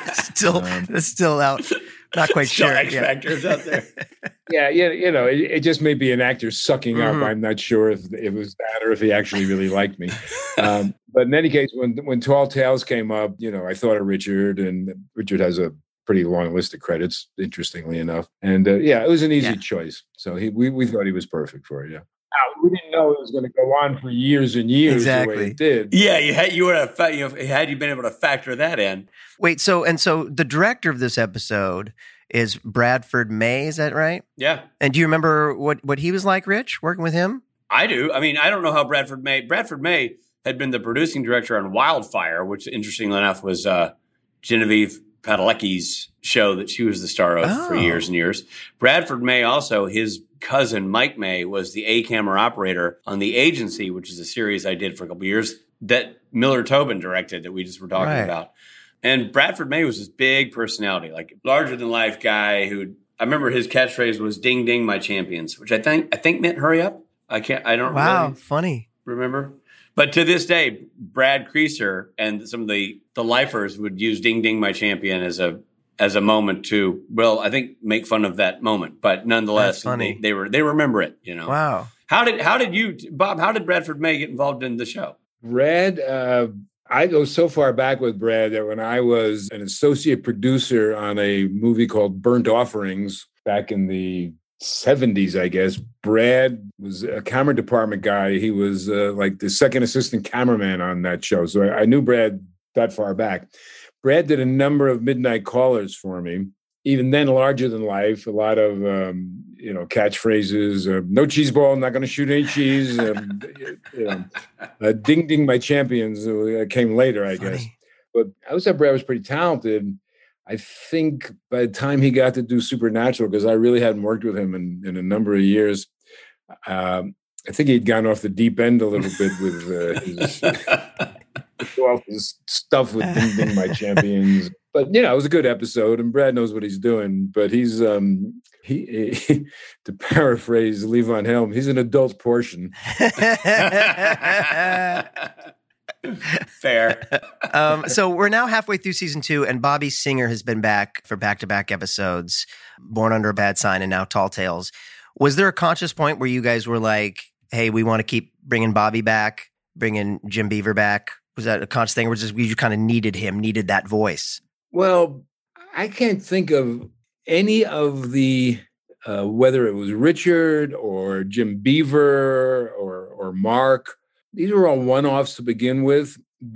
Still out. Not quite sure. X Factors out there. Yeah, it just may be an actor sucking up. I'm not sure if it was that or if he actually really liked me. But in any case, when Tall Tales came up, I thought of Richard, and Richard has a pretty long list of credits, interestingly enough. And it was an easy choice. So we thought he was perfect for it. Yeah. We didn't know it was going to go on for years and years the way it did. Yeah, had you been able to factor that in. Wait, so the director of this episode is Bradford May, is that right? Yeah. And do you remember what he was like, Rich, working with him? I do. I mean, I don't know how Bradford May had been the producing director on Wildfire, which interestingly enough was Genevieve Padalecki's show that she was the star of for years and years. Bradford May also, his cousin Mike May was the A-camera operator on The Agency, which is a series I did for a couple of years that Miller Tobin directed that we just were talking about. And Bradford May was this big personality, like larger than life guy who I remember his catchphrase was "Ding ding my champions," which I think meant hurry up. I don't really funny remember. But to this day, Brad Creaser and some of the lifers would use "Ding Ding My Champion" as a moment to, I think make fun of that moment. But nonetheless, they remember it. Wow. How did you, Bob? How did Bradford May get involved in the show? Brad, I go so far back with Brad that when I was an associate producer on a movie called Burnt Offerings back in the 70s, I guess, Brad was a camera department guy. He was like the second assistant cameraman on that show. So I knew Brad that far back. Brad did a number of midnight callers for me, even then larger than life, a lot of, catchphrases, no cheese ball, I'm not going to shoot any cheese, ding, ding, my champions came later, I guess. But I would say Brad was pretty talented. I think by the time he got to do Supernatural, because I really hadn't worked with him in a number of years, I think he'd gone off the deep end a little bit with his stuff with Ding Ding My Champions. But, it was a good episode, and Brad knows what he's doing. But he's, he to paraphrase Levon Helm, he's an adult portion. Fair. So we're now halfway through season 2, and Bobby Singer has been back for back-to-back episodes, Born Under a Bad Sign and now Tall Tales. Was there a conscious point where you guys were like, hey, we want to keep bringing Bobby back, bringing Jim Beaver back? Was that a conscious thing, or was it you kind of needed that voice? Well, I can't think of any of the, whether it was Richard or Jim Beaver or Mark. These were all one-offs to begin with, but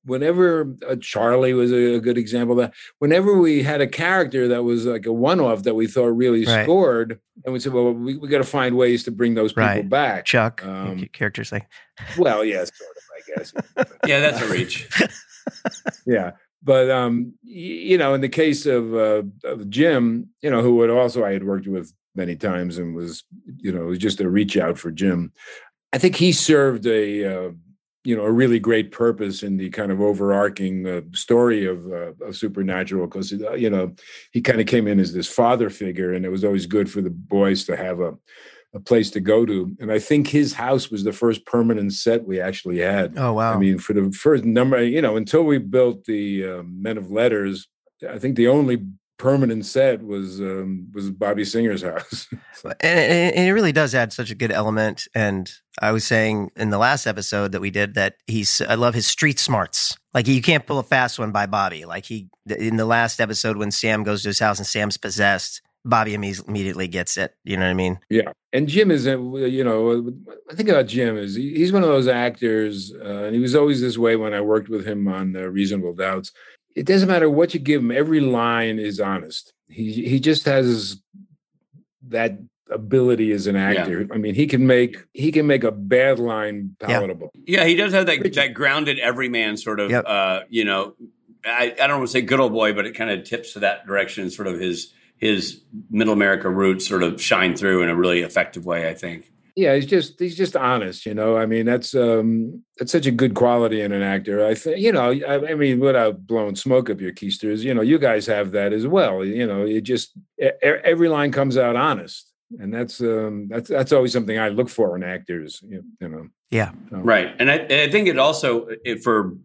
whenever Charlie was a good example of that, whenever we had a character that was like a one-off that we thought really scored, and we said, well, we got to find ways to bring those people back. Chuck, characters like. Well, yes, sort of, I guess. Yeah, that's a reach. Yeah. But, you know, in the case of Jim, you know, who I had worked with many times and was, you know, it was just a reach out for Jim. I think he served a really great purpose in the kind of overarching story of Supernatural, because, you know, he kind of came in as this father figure, and it was always good for the boys to have a place to go to. And I think his house was the first permanent set we actually had. Oh, wow. I mean, for the first number, you know, until we built the Men of Letters, I think the only permanent set was Bobby Singer's house. And it really does add such a good element. And I was saying in the last episode that we did that I love his street smarts. Like, you can't pull a fast one by Bobby. Like, in the last episode when Sam goes to his house and Sam's possessed, Bobby immediately gets it. You know what I mean? Yeah. And Jim is, you know, I think about Jim is he's one of those actors, and he was always this way when I worked with him on Reasonable Doubts. It doesn't matter what you give him. Every line is honest. He just has that ability as an actor. Yeah. I mean, he can make a bad line palatable. Yeah, he does have that grounded everyman sort of, you know, I don't want to say good old boy, but it kind of tips to that direction, sort of his middle America roots sort of shine through in a really effective way, I think. Yeah, he's just honest, you know. I mean, that's such a good quality in an actor. I think, you know, I mean, without blowing smoke up your keisters, you know, you guys have that as well. You know, it just every line comes out honest, and that's always something I look for in actors. You know. Yeah. So. Right, and I think it also for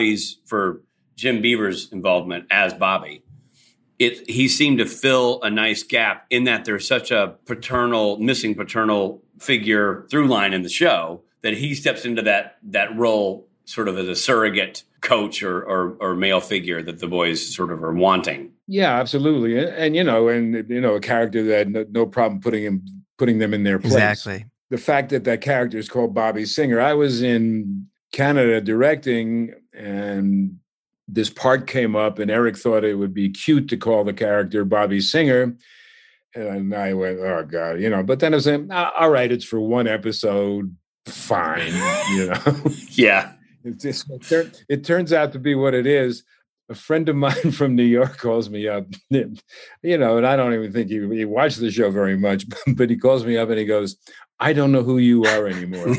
Jim Beaver's involvement as Bobby. He seemed to fill a nice gap in that there's such a missing paternal figure through line in the show that he steps into that role sort of as a surrogate coach or male figure that the boys sort of are wanting. Yeah, absolutely. And a character that no problem putting them in their place. Exactly. The fact that character is called Bobby Singer. I was in Canada directing, and this part came up, and Eric thought it would be cute to call the character Bobby Singer. And I went, oh, God, you know. But then I was saying, all right, it's for one episode. Fine, you know. Yeah. It turns out to be what it is. A friend of mine from New York calls me up, you know, and I don't even think he watched the show very much, but he calls me up and he goes, I don't know who you are anymore.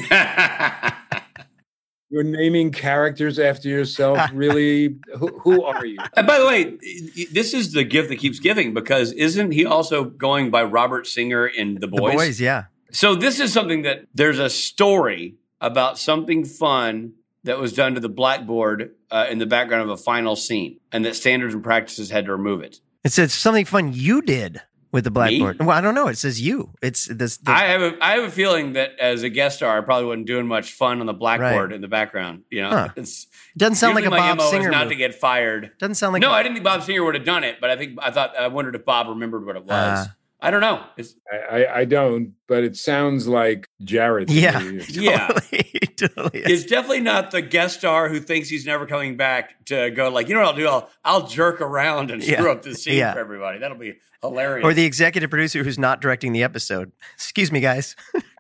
You're naming characters after yourself. Really? Who are you? And by the way, this is the gift that keeps giving, because isn't he also going by Robert Singer in The Boys? The Boys, yeah. So this is something that there's a story about something fun that was done to the blackboard in the background of a final scene, and that Standards and Practices had to remove it. It says something fun you did with the blackboard. Me? Well, I don't know. It says you. It's this. I have a feeling that as a guest star, I probably wasn't doing much fun on the blackboard in the background. You know, it doesn't sound like a Bob Singer. Not to get fired. Doesn't sound like. No, I didn't think Bob Singer would have done it, but I wondered if Bob remembered what it was. I don't know. I don't, but it sounds like Jared. Yeah, totally. It's definitely not the guest star who thinks he's never coming back to go like, you know what I'll do? I'll jerk around and screw up the scene for everybody. That'll be hilarious. Or the executive producer who's not directing the episode. Excuse me, guys.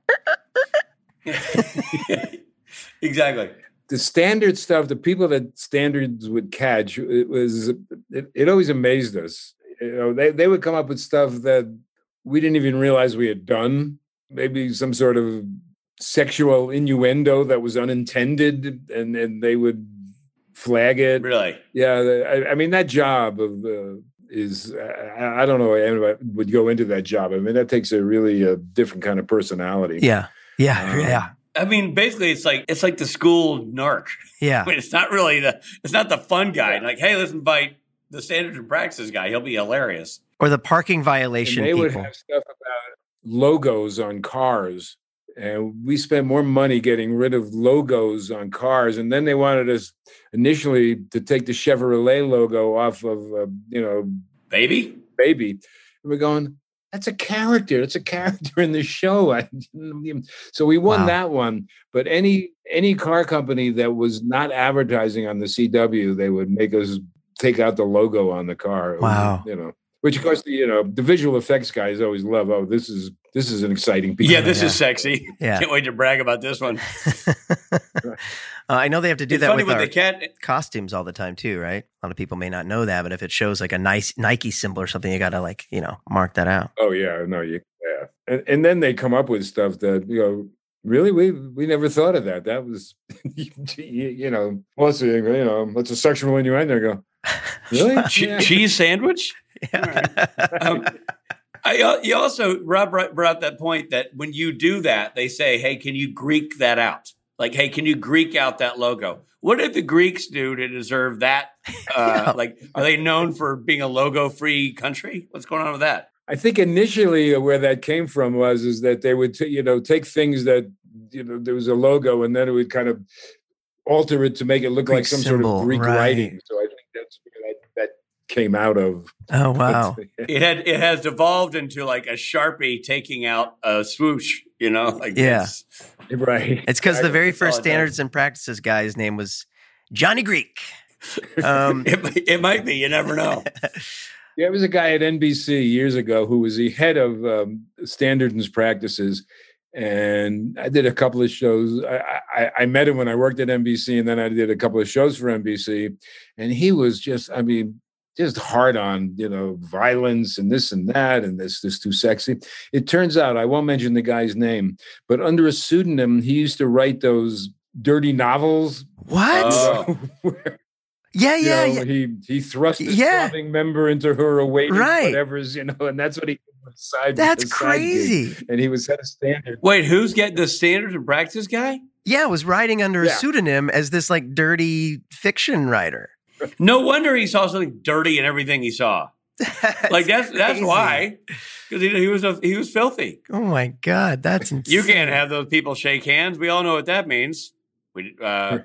Exactly. The standard stuff, the people that Standards would catch, it always amazed us. You know, they would come up with stuff that we didn't even realize we had done. Maybe some sort of sexual innuendo that was unintended, and they would flag it. Really? Yeah. I mean, that job of is, I don't know anybody would go into that job. I mean, that takes a really different kind of personality. Yeah. Yeah. I mean, basically, it's like the school narc. Yeah. I mean, it's not the fun guy. Like, hey, let's invite the Standards and Practices guy. He'll be hilarious. Or the parking violation people. They would have stuff about logos on cars. And we spent more money getting rid of logos on cars. And then they wanted us initially to take the Chevrolet logo off of, Baby. And we're going, that's a character. It's a character in the show. So we won that one. But any car company that was not advertising on the CW, they would make us take out the logo on the car. Wow. Which of course, the visual effects guys always love. Oh, this is an exciting piece. Yeah, this is sexy. Yeah. Can't wait to brag about this one. I know they have to do It's that funny with when our they can't. costumes all the time too, right? A lot of people may not know that, but if it shows like a nice Nike symbol or something, you got to mark that out. Oh yeah, no, and then they come up with stuff that really we never thought of that. That was what's a sexual innuendo? I go, really? Cheese sandwich? Yeah. You also, Rob brought up that point that when you do that, they say, hey, can you Greek that out? Like, hey, can you Greek out that logo? What did the Greeks do to deserve that? Like, are they known for being a logo-free country? What's going on with that? I think initially where that came from is that they would take things that there was a logo and then it would kind of alter it to make it look Greek like some symbol, sort of Greek right. writing. So I think that's where that came out of. Oh wow! It has evolved into like a Sharpie taking out a swoosh. Like yeah, right. It's because the very first standards and practices guy's name was Johnny Greek. It might be. You never know. Yeah, there was a guy at NBC years ago who was the head of standards and practices, and I did a couple of shows. I met him when I worked at NBC, and then I did a couple of shows for NBC, and he was just hard on, violence and this and that, and this too sexy. It turns out, I won't mention the guy's name, but under a pseudonym, he used to write those dirty novels. What? Yeah. He thrust his throbbing member into her awaiting whatever's, and that's what he decided. That's crazy. And he was head of standards. Wait, who's getting the standards and practice guy? Yeah, was writing under a pseudonym as this like dirty fiction writer. No wonder he saw something dirty in everything he saw. That's why, because he was filthy. Oh my God, that's insane. You can't have those people shake hands. We all know what that means. We do.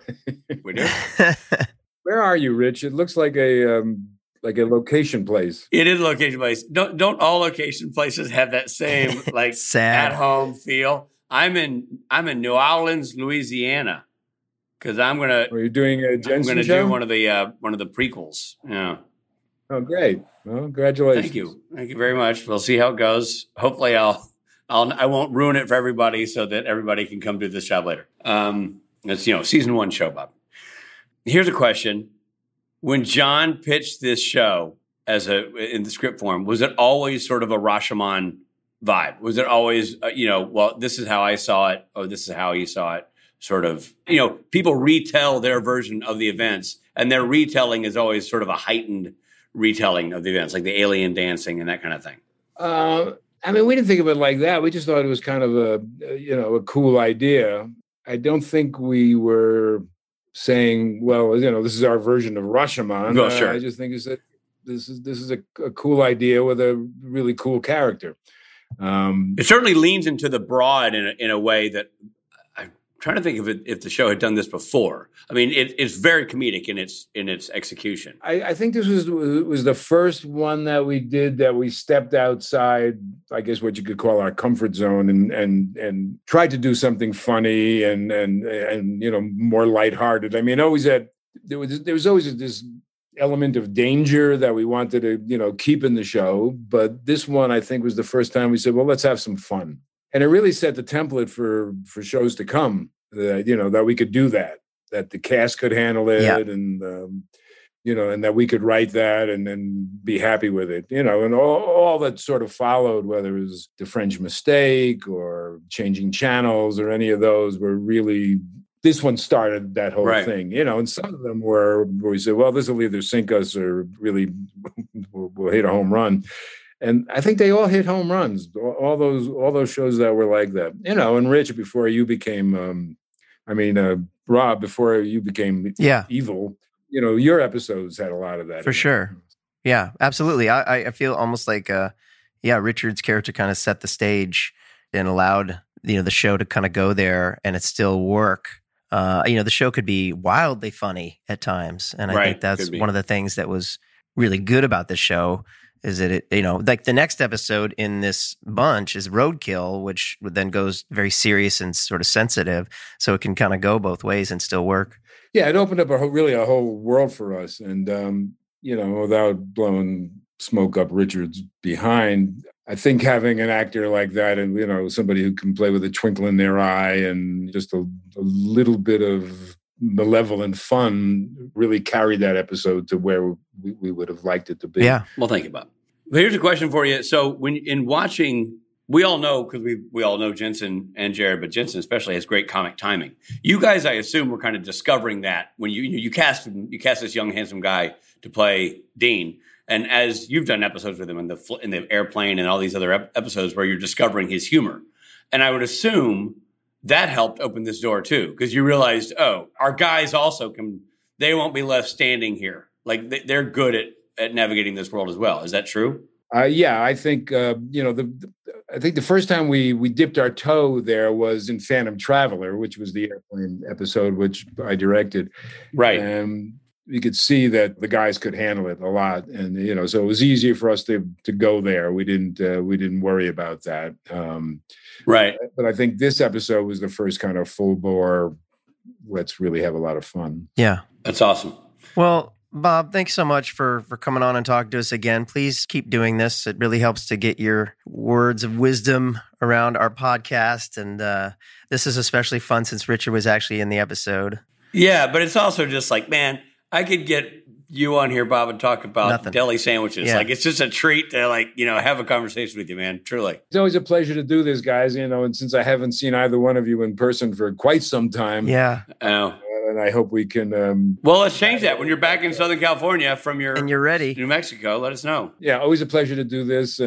Where are you, Rich? It looks like a location place. It is a location place. Don't all location places have that same like sad at home feel? I'm in New Orleans, Louisiana. Because I'm gonna. Are you doing a Jensen show? Do one of the prequels. Yeah. Oh, great! Well, congratulations. Thank you very much. We'll see how it goes. Hopefully, I won't ruin it for everybody, so that everybody can come do this job later. It's season 1 show, Bob. Here's a question: when John pitched this show in the script form, was it always sort of a Rashomon vibe? Was it always well, this is how I saw it, or this is how he saw it? Sort of, people retell their version of the events, and their retelling is always sort of a heightened retelling of the events, like the alien dancing and that kind of thing. We didn't think of it like that. We just thought it was kind of a cool idea. I don't think we were saying, well, this is our version of Rashomon. No, sure. I just think this is a cool idea with a really cool character. It certainly leans into the broad in a way that. Trying to think of it if the show had done this before. I mean, it's very comedic in its execution. I think this was the first one that we did that we stepped outside, I guess what you could call our comfort zone, and tried to do something funny and more lighthearted. I mean, there was always this element of danger that we wanted to keep in the show, but this one I think was the first time we said, well, let's have some fun. And it really set the template for shows to come, that we could do that the cast could handle it, and and that we could write that and then be happy with it, and all that sort of followed, whether it was The French Mistake or Changing Channels or any of those, were really, this one started that whole thing, and some of them were where we said, well, this will either sink us or really we'll hit a home run. And I think they all hit home runs. All those shows that were like that, And Rich, before you became, Rob, before you became evil, your episodes had a lot of that. For sure. Yeah, absolutely. I feel almost like, Richard's character kind of set the stage and allowed the show to kind of go there and it still work. The show could be wildly funny at times, and I think that's one of the things that was really good about this show. is that it, like the next episode in this bunch is Roadkill, which then goes very serious and sort of sensitive. So it can kind of go both ways and still work. Yeah, it opened up a whole world for us. And, without blowing smoke up Richard's behind, I think having an actor like that and, somebody who can play with a twinkle in their eye and just a little bit of malevolent fun really carried that episode to where we would have liked it to be. Yeah. Well, thank you, Bob. But here's a question for you. So when in watching, we all know, because we all know Jensen and Jared, but Jensen especially has great comic timing. You guys, I assume, were kind of discovering that when you cast this young, handsome guy to play Dean. And as you've done episodes with him in the airplane and all these other episodes where you're discovering his humor. And I would assume that helped open this door too, because you realized, our guys also they won't be left standing here. Like they're good at navigating this world as well. Is that true? Yeah, I think, I think the first time we dipped our toe there was in Phantom Traveler, which was the airplane episode, which I directed. Right. And you could see that the guys could handle it a lot. And, so it was easier for us to go there. We didn't worry about that. Right. But I think this episode was the first kind of full bore, let's really have a lot of fun. Yeah. That's awesome. Well, Bob, thanks so much for coming on and talking to us again. Please keep doing this. It really helps to get your words of wisdom around our podcast. And this is especially fun since Richard was actually in the episode. Yeah, but it's also just like, man, I could get you on here, Bob, and talk about deli sandwiches. Yeah. Like, it's just a treat to have a conversation with you, man. Truly. It's always a pleasure to do this, guys, and since I haven't seen either one of you in person for quite some time. Yeah. And I hope we can... well, let's change that. When you're back in Southern California and you're ready, New Mexico, let us know. Yeah, always a pleasure to do this.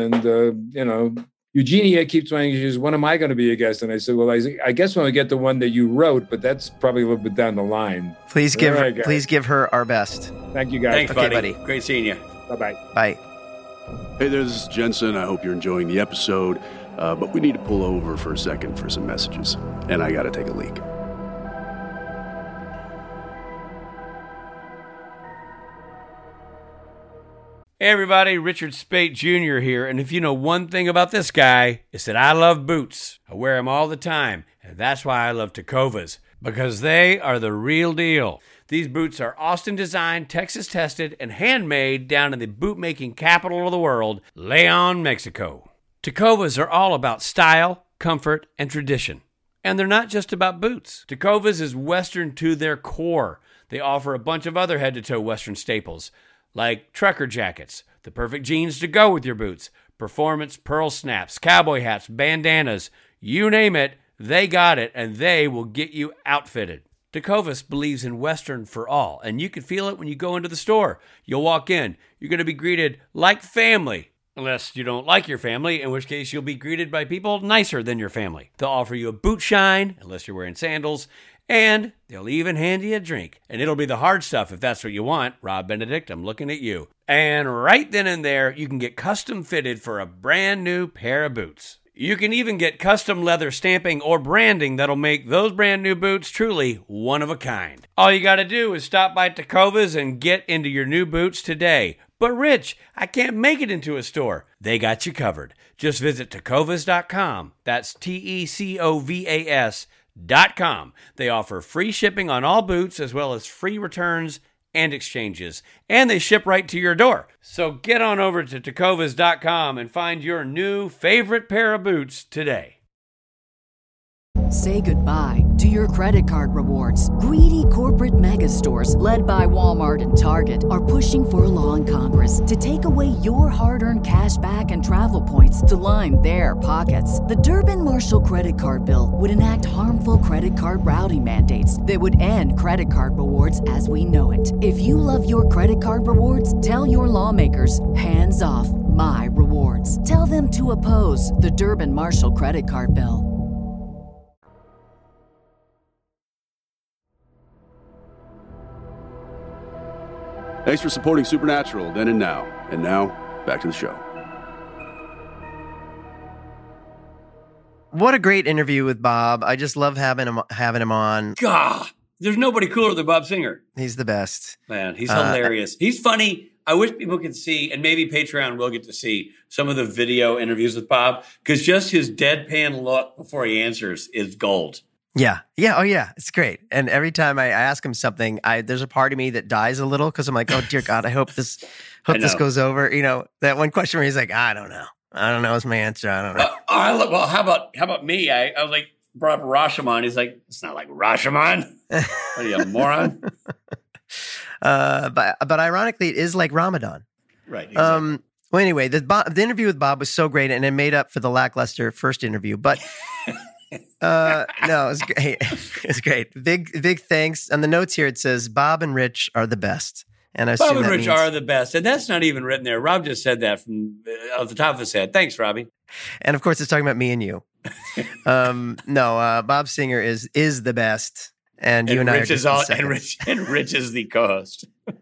And, Eugenia keeps saying, she goes, when am I going to be a guest? And I said, well, I guess when we get the one that you wrote, but that's probably a little bit down the line. Please give her our best. Thank you, guys. Thanks, buddy. Great seeing you. Bye-bye. Bye. Hey there, this is Jensen. I hope you're enjoying the episode, but we need to pull over for a second for some messages, and I got to take a leak. Hey everybody, Richard Speight Jr. here, and if you know one thing about this guy, it's that I love boots. I wear them all the time, and that's why I love Tecovas, because they are the real deal. These boots are Austin designed, Texas tested, and handmade down in the boot-making capital of the world, Leon, Mexico. Tecovas are all about style, comfort, and tradition. And they're not just about boots. Tecovas is Western to their core. They offer a bunch of other head-to-toe Western staples, like trucker jackets, the perfect jeans to go with your boots, performance pearl snaps, cowboy hats, bandanas, you name it, they got it, and they will get you outfitted. Tecovas believes in Western for all, and you can feel it when you go into the store. You'll walk in, you're going to be greeted like family, unless you don't like your family, in which case you'll be greeted by people nicer than your family. They'll offer you a boot shine, unless you're wearing sandals, and they'll even hand you a drink. And it'll be the hard stuff if that's what you want. Rob Benedict, I'm looking at you. And right then and there, you can get custom fitted for a brand new pair of boots. You can even get custom leather stamping or branding that'll make those brand new boots truly one of a kind. All you got to do is stop by Tecovas and get into your new boots today. But Rich, I can't make it into a store. They got you covered. Just visit Tecovas.com. That's Tecovas.com. They offer free shipping on all boots as well as free returns and exchanges. And they ship right to your door. So get on over to Tecovas.com and find your new favorite pair of boots today. Say goodbye to your credit card rewards. Greedy corporate mega stores, led by Walmart and Target, are pushing for a law in Congress to take away your hard-earned cash back and travel points to line their pockets. The Durbin-Marshall credit card bill would enact harmful credit card routing mandates that would end credit card rewards as we know it. If you love your credit card rewards, tell your lawmakers, hands off my rewards. Tell them to oppose the Durbin-Marshall credit card bill. Thanks for supporting Supernatural then and now. And now, back to the show. What a great interview with Bob. I just love having him on. God, there's nobody cooler than Bob Singer. He's the best. Man, he's hilarious. He's funny. I wish people could see, and maybe Patreon will get to see some of the video interviews with Bob, because just his deadpan look before he answers is gold. Yeah. Oh, yeah. It's great. And every time I ask him something, there's a part of me that dies a little because I'm like, oh, dear God, I hope this goes over. You know, that one question where he's like, I don't know. I don't know is my answer. I don't know. Well, how about me? I was like, brought up Rashomon. He's like, it's not like Rashomon. What are you, a moron? But ironically, it is like Ramadan. Right. Exactly. Well, anyway, the interview with Bob was so great, and it made up for the lackluster first interview. But no, it was great. It's great. Big thanks. On the notes here, it says Bob and Rich are the best. And Bob and Rich are the best, and that's not even written there. Rob just said that from off the top of his head. Thanks, Robbie. And of course, it's talking about me and you. Bob Singer is the best, and you and I are just and Rich is the co-host.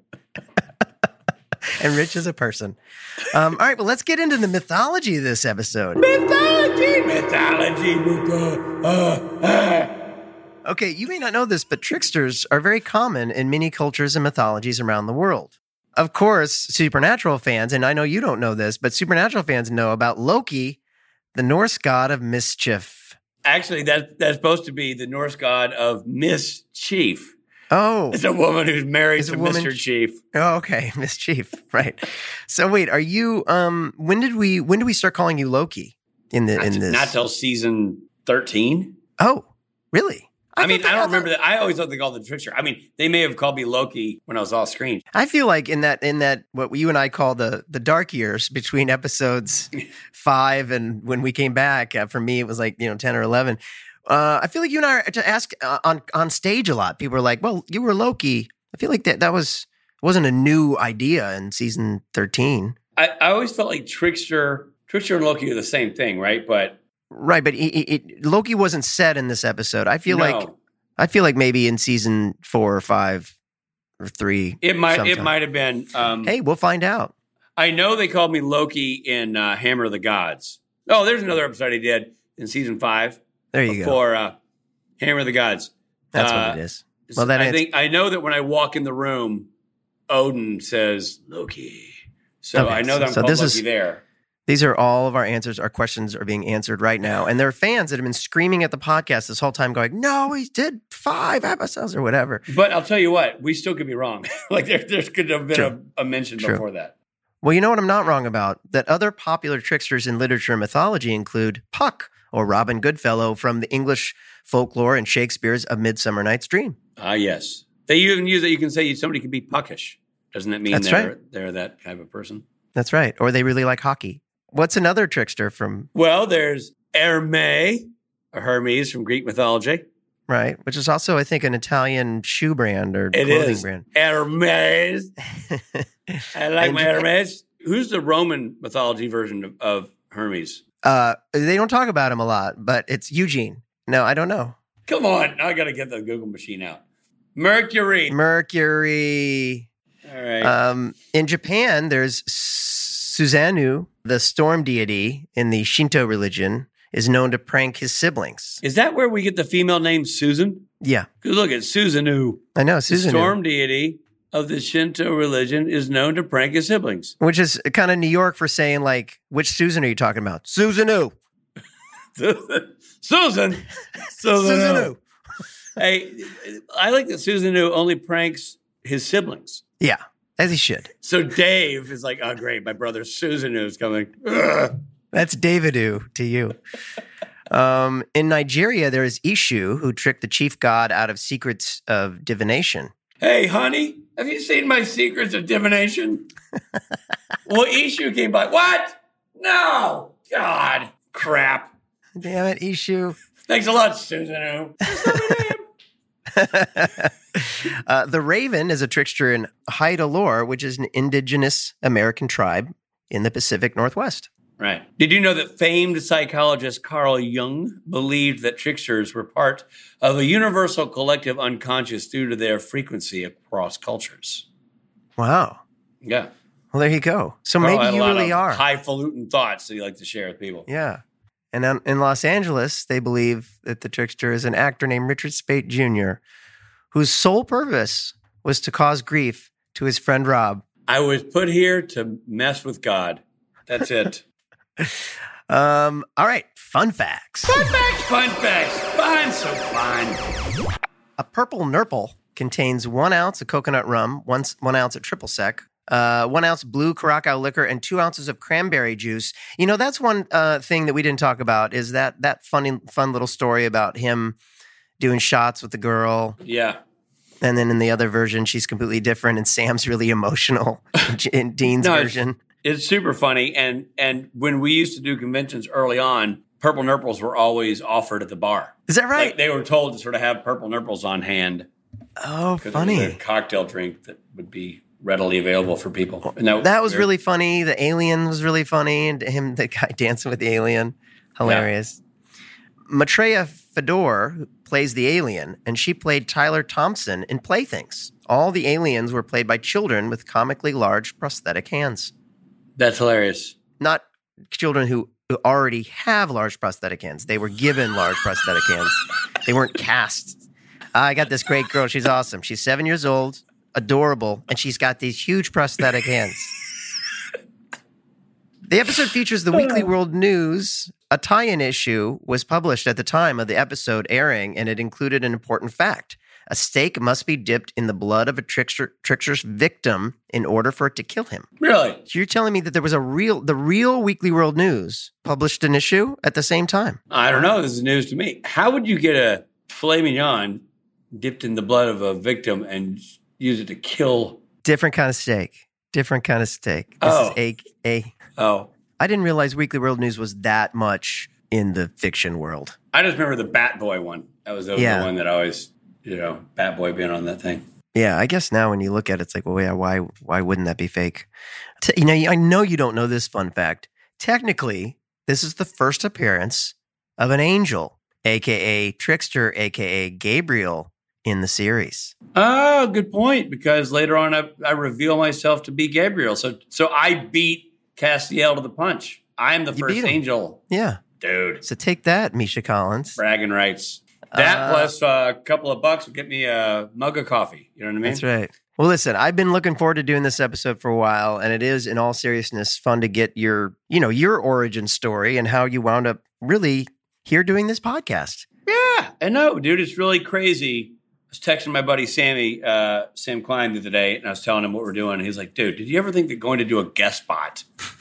And Rich is a person. All right, well, let's get into the mythology of this episode. Mythology. Okay, you may not know this, but tricksters are very common in many cultures and mythologies around the world. Of course, Supernatural fans, and I know you don't know this, but Supernatural fans know about Loki, the Norse god of mischief. Actually, that's supposed to be the Norse god of mischief. Oh. It's a woman who's married to Mr. Chief. Oh, okay. Mischief. Right. So wait, are you when did we start calling you Loki in this? Not till season 13. Oh, really? I mean, I don't remember that. I always thought they called the trickster. I mean, they may have called me Loki when I was off screen. I feel like in that what you and I call the dark years between episodes 5 and when we came back, for me it was like 10 or 11. I feel like you and I are to ask on stage a lot. People are like, "Well, you were Loki." I feel like that wasn't a new idea in season 13. I always felt like trickster and Loki are the same thing, right? But Loki wasn't said in this episode. I feel like maybe in season 4 or 5 or 3. It might have been. Hey, we'll find out. I know they called me Loki in Hammer of the Gods. Oh, there's another episode he did in season 5. There you go. For Hammer of the Gods. That's what it is. Well, I know that when I walk in the room, Odin says Loki. So I know that I'm called Loki there. These are all of our answers. Our questions are being answered right now. And there are fans that have been screaming at the podcast this whole time going, no, he did 5 episodes or whatever. But I'll tell you what, we still could be wrong. Like there could have been a mention before that. Well, you know what I'm not wrong about? That other popular tricksters in literature and mythology include Puck, or Robin Goodfellow from the English folklore and Shakespeare's A Midsummer Night's Dream. Yes. They even use that. You can say somebody can be puckish. Doesn't that mean they're that type of person? That's right. Or they really like hockey. What's another trickster from? Well, there's Hermes, or Hermes from Greek mythology. Right. Which is also, I think, an Italian shoe brand or clothing brand. Hermes. I like my Hermes. Who's the Roman mythology version of Hermes? They don't talk about him a lot, but it's Eugene. No, I don't know. Come on. Now I got to get the Google machine out. Mercury. All right. In Japan, there's Susanoo, the storm deity in the Shinto religion, is known to prank his siblings. Is that where we get the female name Susan? Yeah. Look at Susanoo. I know, Susanoo. The storm deity of the Shinto religion is known to prank his siblings. Which is kind of New York for saying, like, which Susan are you talking about? Susanoo. Susanoo. Hey, I like that Susanoo only pranks his siblings. Yeah, as he should. So Dave is like, oh, great, my brother Susanoo is coming. Ugh. That's Davidoo to you. In Nigeria, there is Ishu, who tricked the chief god out of secrets of divination. Hey, honey, have you seen my secrets of divination? Well, Ishu came by. What? No. God. Crap. Damn it, Ishu. Thanks a lot, Susanoo. The Raven is a trickster in Haida lore, which is an indigenous American tribe in the Pacific Northwest. Right. Did you know that famed psychologist Carl Jung believed that tricksters were part of a universal collective unconscious due to their frequency across cultures? Wow. Yeah. Well, there you go. So Carl maybe you really are. Highfalutin thoughts that you like to share with people. Yeah. And in Los Angeles, they believe that the trickster is an actor named Richard Speight Jr., whose sole purpose was to cause grief to his friend Rob I was put here to mess with God. That's it. All right. Fun facts. Fun facts. Fun, so fun. A purple nurple contains 1 ounce of coconut rum, 1 ounce of triple sec, 1 ounce blue Curacao liquor, and 2 ounces of cranberry juice. You know, that's one thing that we didn't talk about is that fun little story about him doing shots with the girl. Yeah. And then in the other version, she's completely different, and Sam's really emotional in Dean's version. It's super funny. And when we used to do conventions early on, purple nurples were always offered at the bar. Is that right? Like they were told to sort of have purple nurples on hand. Oh, funny. It was a cocktail drink that would be readily available for people. And that was really funny. The alien was really funny. And the guy dancing with the alien. Hilarious. Yeah. Maitreya Fedor, who plays the alien, and she played Tyler Thompson in Playthings. All the aliens were played by children with comically large prosthetic hands. That's hilarious. Not children who already have large prosthetic hands. They were given large prosthetic hands. They weren't cast. I got this great girl. She's awesome. She's 7 years old, adorable, and she's got these huge prosthetic hands. The episode features the Weekly World News. A tie-in issue was published at the time of the episode airing, and it included an important fact. A steak must be dipped in the blood of a trickster's victim in order for it to kill him. Really? So you're telling me that there was the real Weekly World News published an issue at the same time? I don't know. This is news to me. How would you get a filet mignon dipped in the blood of a victim and use it to kill? Different kind of steak. This is Oh. I didn't realize Weekly World News was that much in the fiction world. I just remember the Bat Boy one. That was the one that always, Bat Boy being on that thing. Yeah, I guess now when you look at it, it's like, well, yeah, why wouldn't that be fake? I know you don't know this fun fact. Technically, this is the first appearance of an angel, a.k.a. Trickster, a.k.a. Gabriel, in the series. Oh, good point, because later on I reveal myself to be Gabriel. So I beat Castiel to the punch. I'm the first angel. Yeah. Dude. So take that, Misha Collins. Bragging rights. That plus a couple of bucks will get me a mug of coffee. You know what I mean? That's right. Well, listen, I've been looking forward to doing this episode for a while, and it is, in all seriousness, fun to get your origin story and how you wound up really here doing this podcast. Yeah. I know, dude. It's really crazy. I was texting my buddy Sam Klein the other day, and I was telling him what we're doing. And he's like, dude, did you ever think that going to do a guest spot?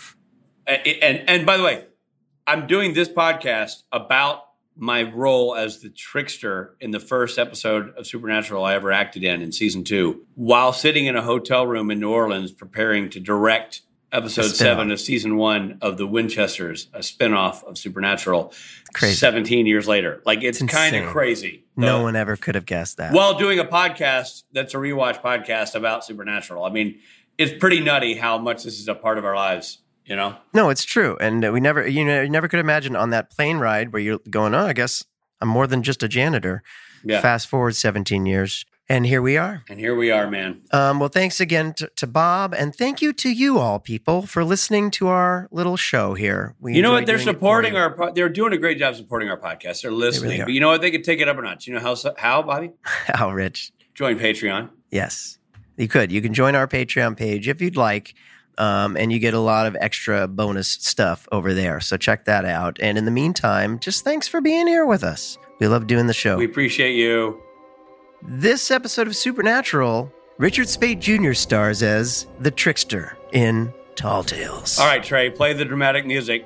and by the way, I'm doing this podcast about my role as the trickster in the first episode of Supernatural I ever acted in season 2, while sitting in a hotel room in New Orleans preparing to direct episode 7 of season 1 of The Winchesters, a spinoff of Supernatural, crazy. 17 years later. Like, it's kind of crazy. No one ever could have guessed that. While doing a podcast that's a rewatch podcast about Supernatural. I mean, it's pretty nutty how much this is a part of our lives, you know? No, it's true. And we never, you never could imagine on that plane ride where you're going, oh, I guess I'm more than just a janitor. Yeah. Fast forward 17 years. And here we are. And here we are, man. Well, thanks again to Bob, and thank you to you all, people, for listening to our little show here. You know what? They're supporting they're doing a great job supporting our podcast. They're listening. Really, but you know what? They could take it up a notch. You know how, Bobby? How, Rich? Join Patreon. Yes, you could. You can join our Patreon page if you'd like, and you get a lot of extra bonus stuff over there. So check that out. And in the meantime, just thanks for being here with us. We love doing the show. We appreciate you. This episode of Supernatural, Richard Speight Jr. stars as the Trickster in Tall Tales. All right, Trey, play the dramatic music.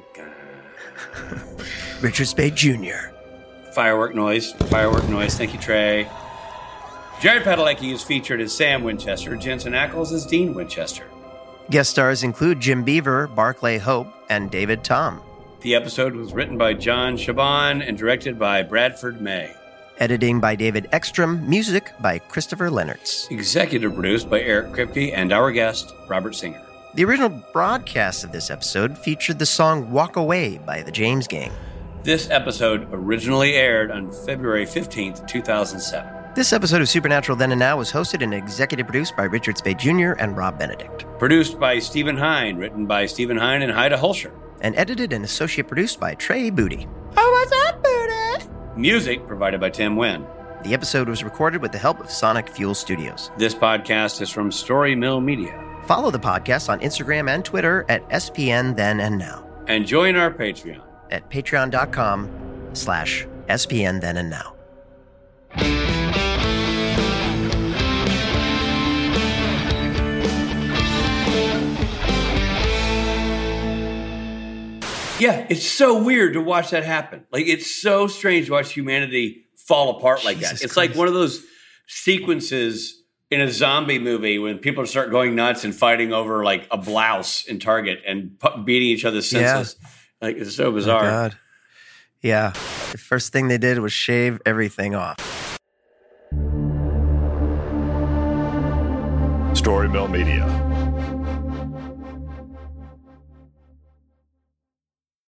Richard Speight Jr. Firework noise. Thank you, Trey. Jared Padalecki is featured as Sam Winchester. Jensen Ackles as Dean Winchester. Guest stars include Jim Beaver, Barclay Hope, and David Tom. The episode was written by John Shaban and directed by Bradford May. Editing by David Ekstrom. Music by Christopher Lennertz. Executive produced by Eric Kripke and our guest, Robert Singer. The original broadcast of this episode featured the song Walk Away by the James Gang. This episode originally aired on February 15th, 2007. This episode of Supernatural Then and Now was hosted and executive produced by Richard Speight Jr. and Rob Benedict. Produced by Stephen Hine, written by Stephen Hine and Haida Hulscher. And edited and associate produced by Trey Booty. Oh, what's up, Booty? Music provided by Tim Wynn. The episode was recorded with the help of Sonic Fuel Studios. This podcast is from Story Mill Media. Follow the podcast on Instagram and Twitter at SPN Then and Now. And join our Patreon at patreon.com/SPN Then and Now. Yeah, it's so weird to watch that happen. Like, it's so strange to watch humanity fall apart like that. It's like one of those sequences in a zombie movie when people start going nuts and fighting over like a blouse in Target and beating each other senseless. Yeah. Like, it's so bizarre. Oh, God. Yeah. The first thing they did was shave everything off. Story Mill Media.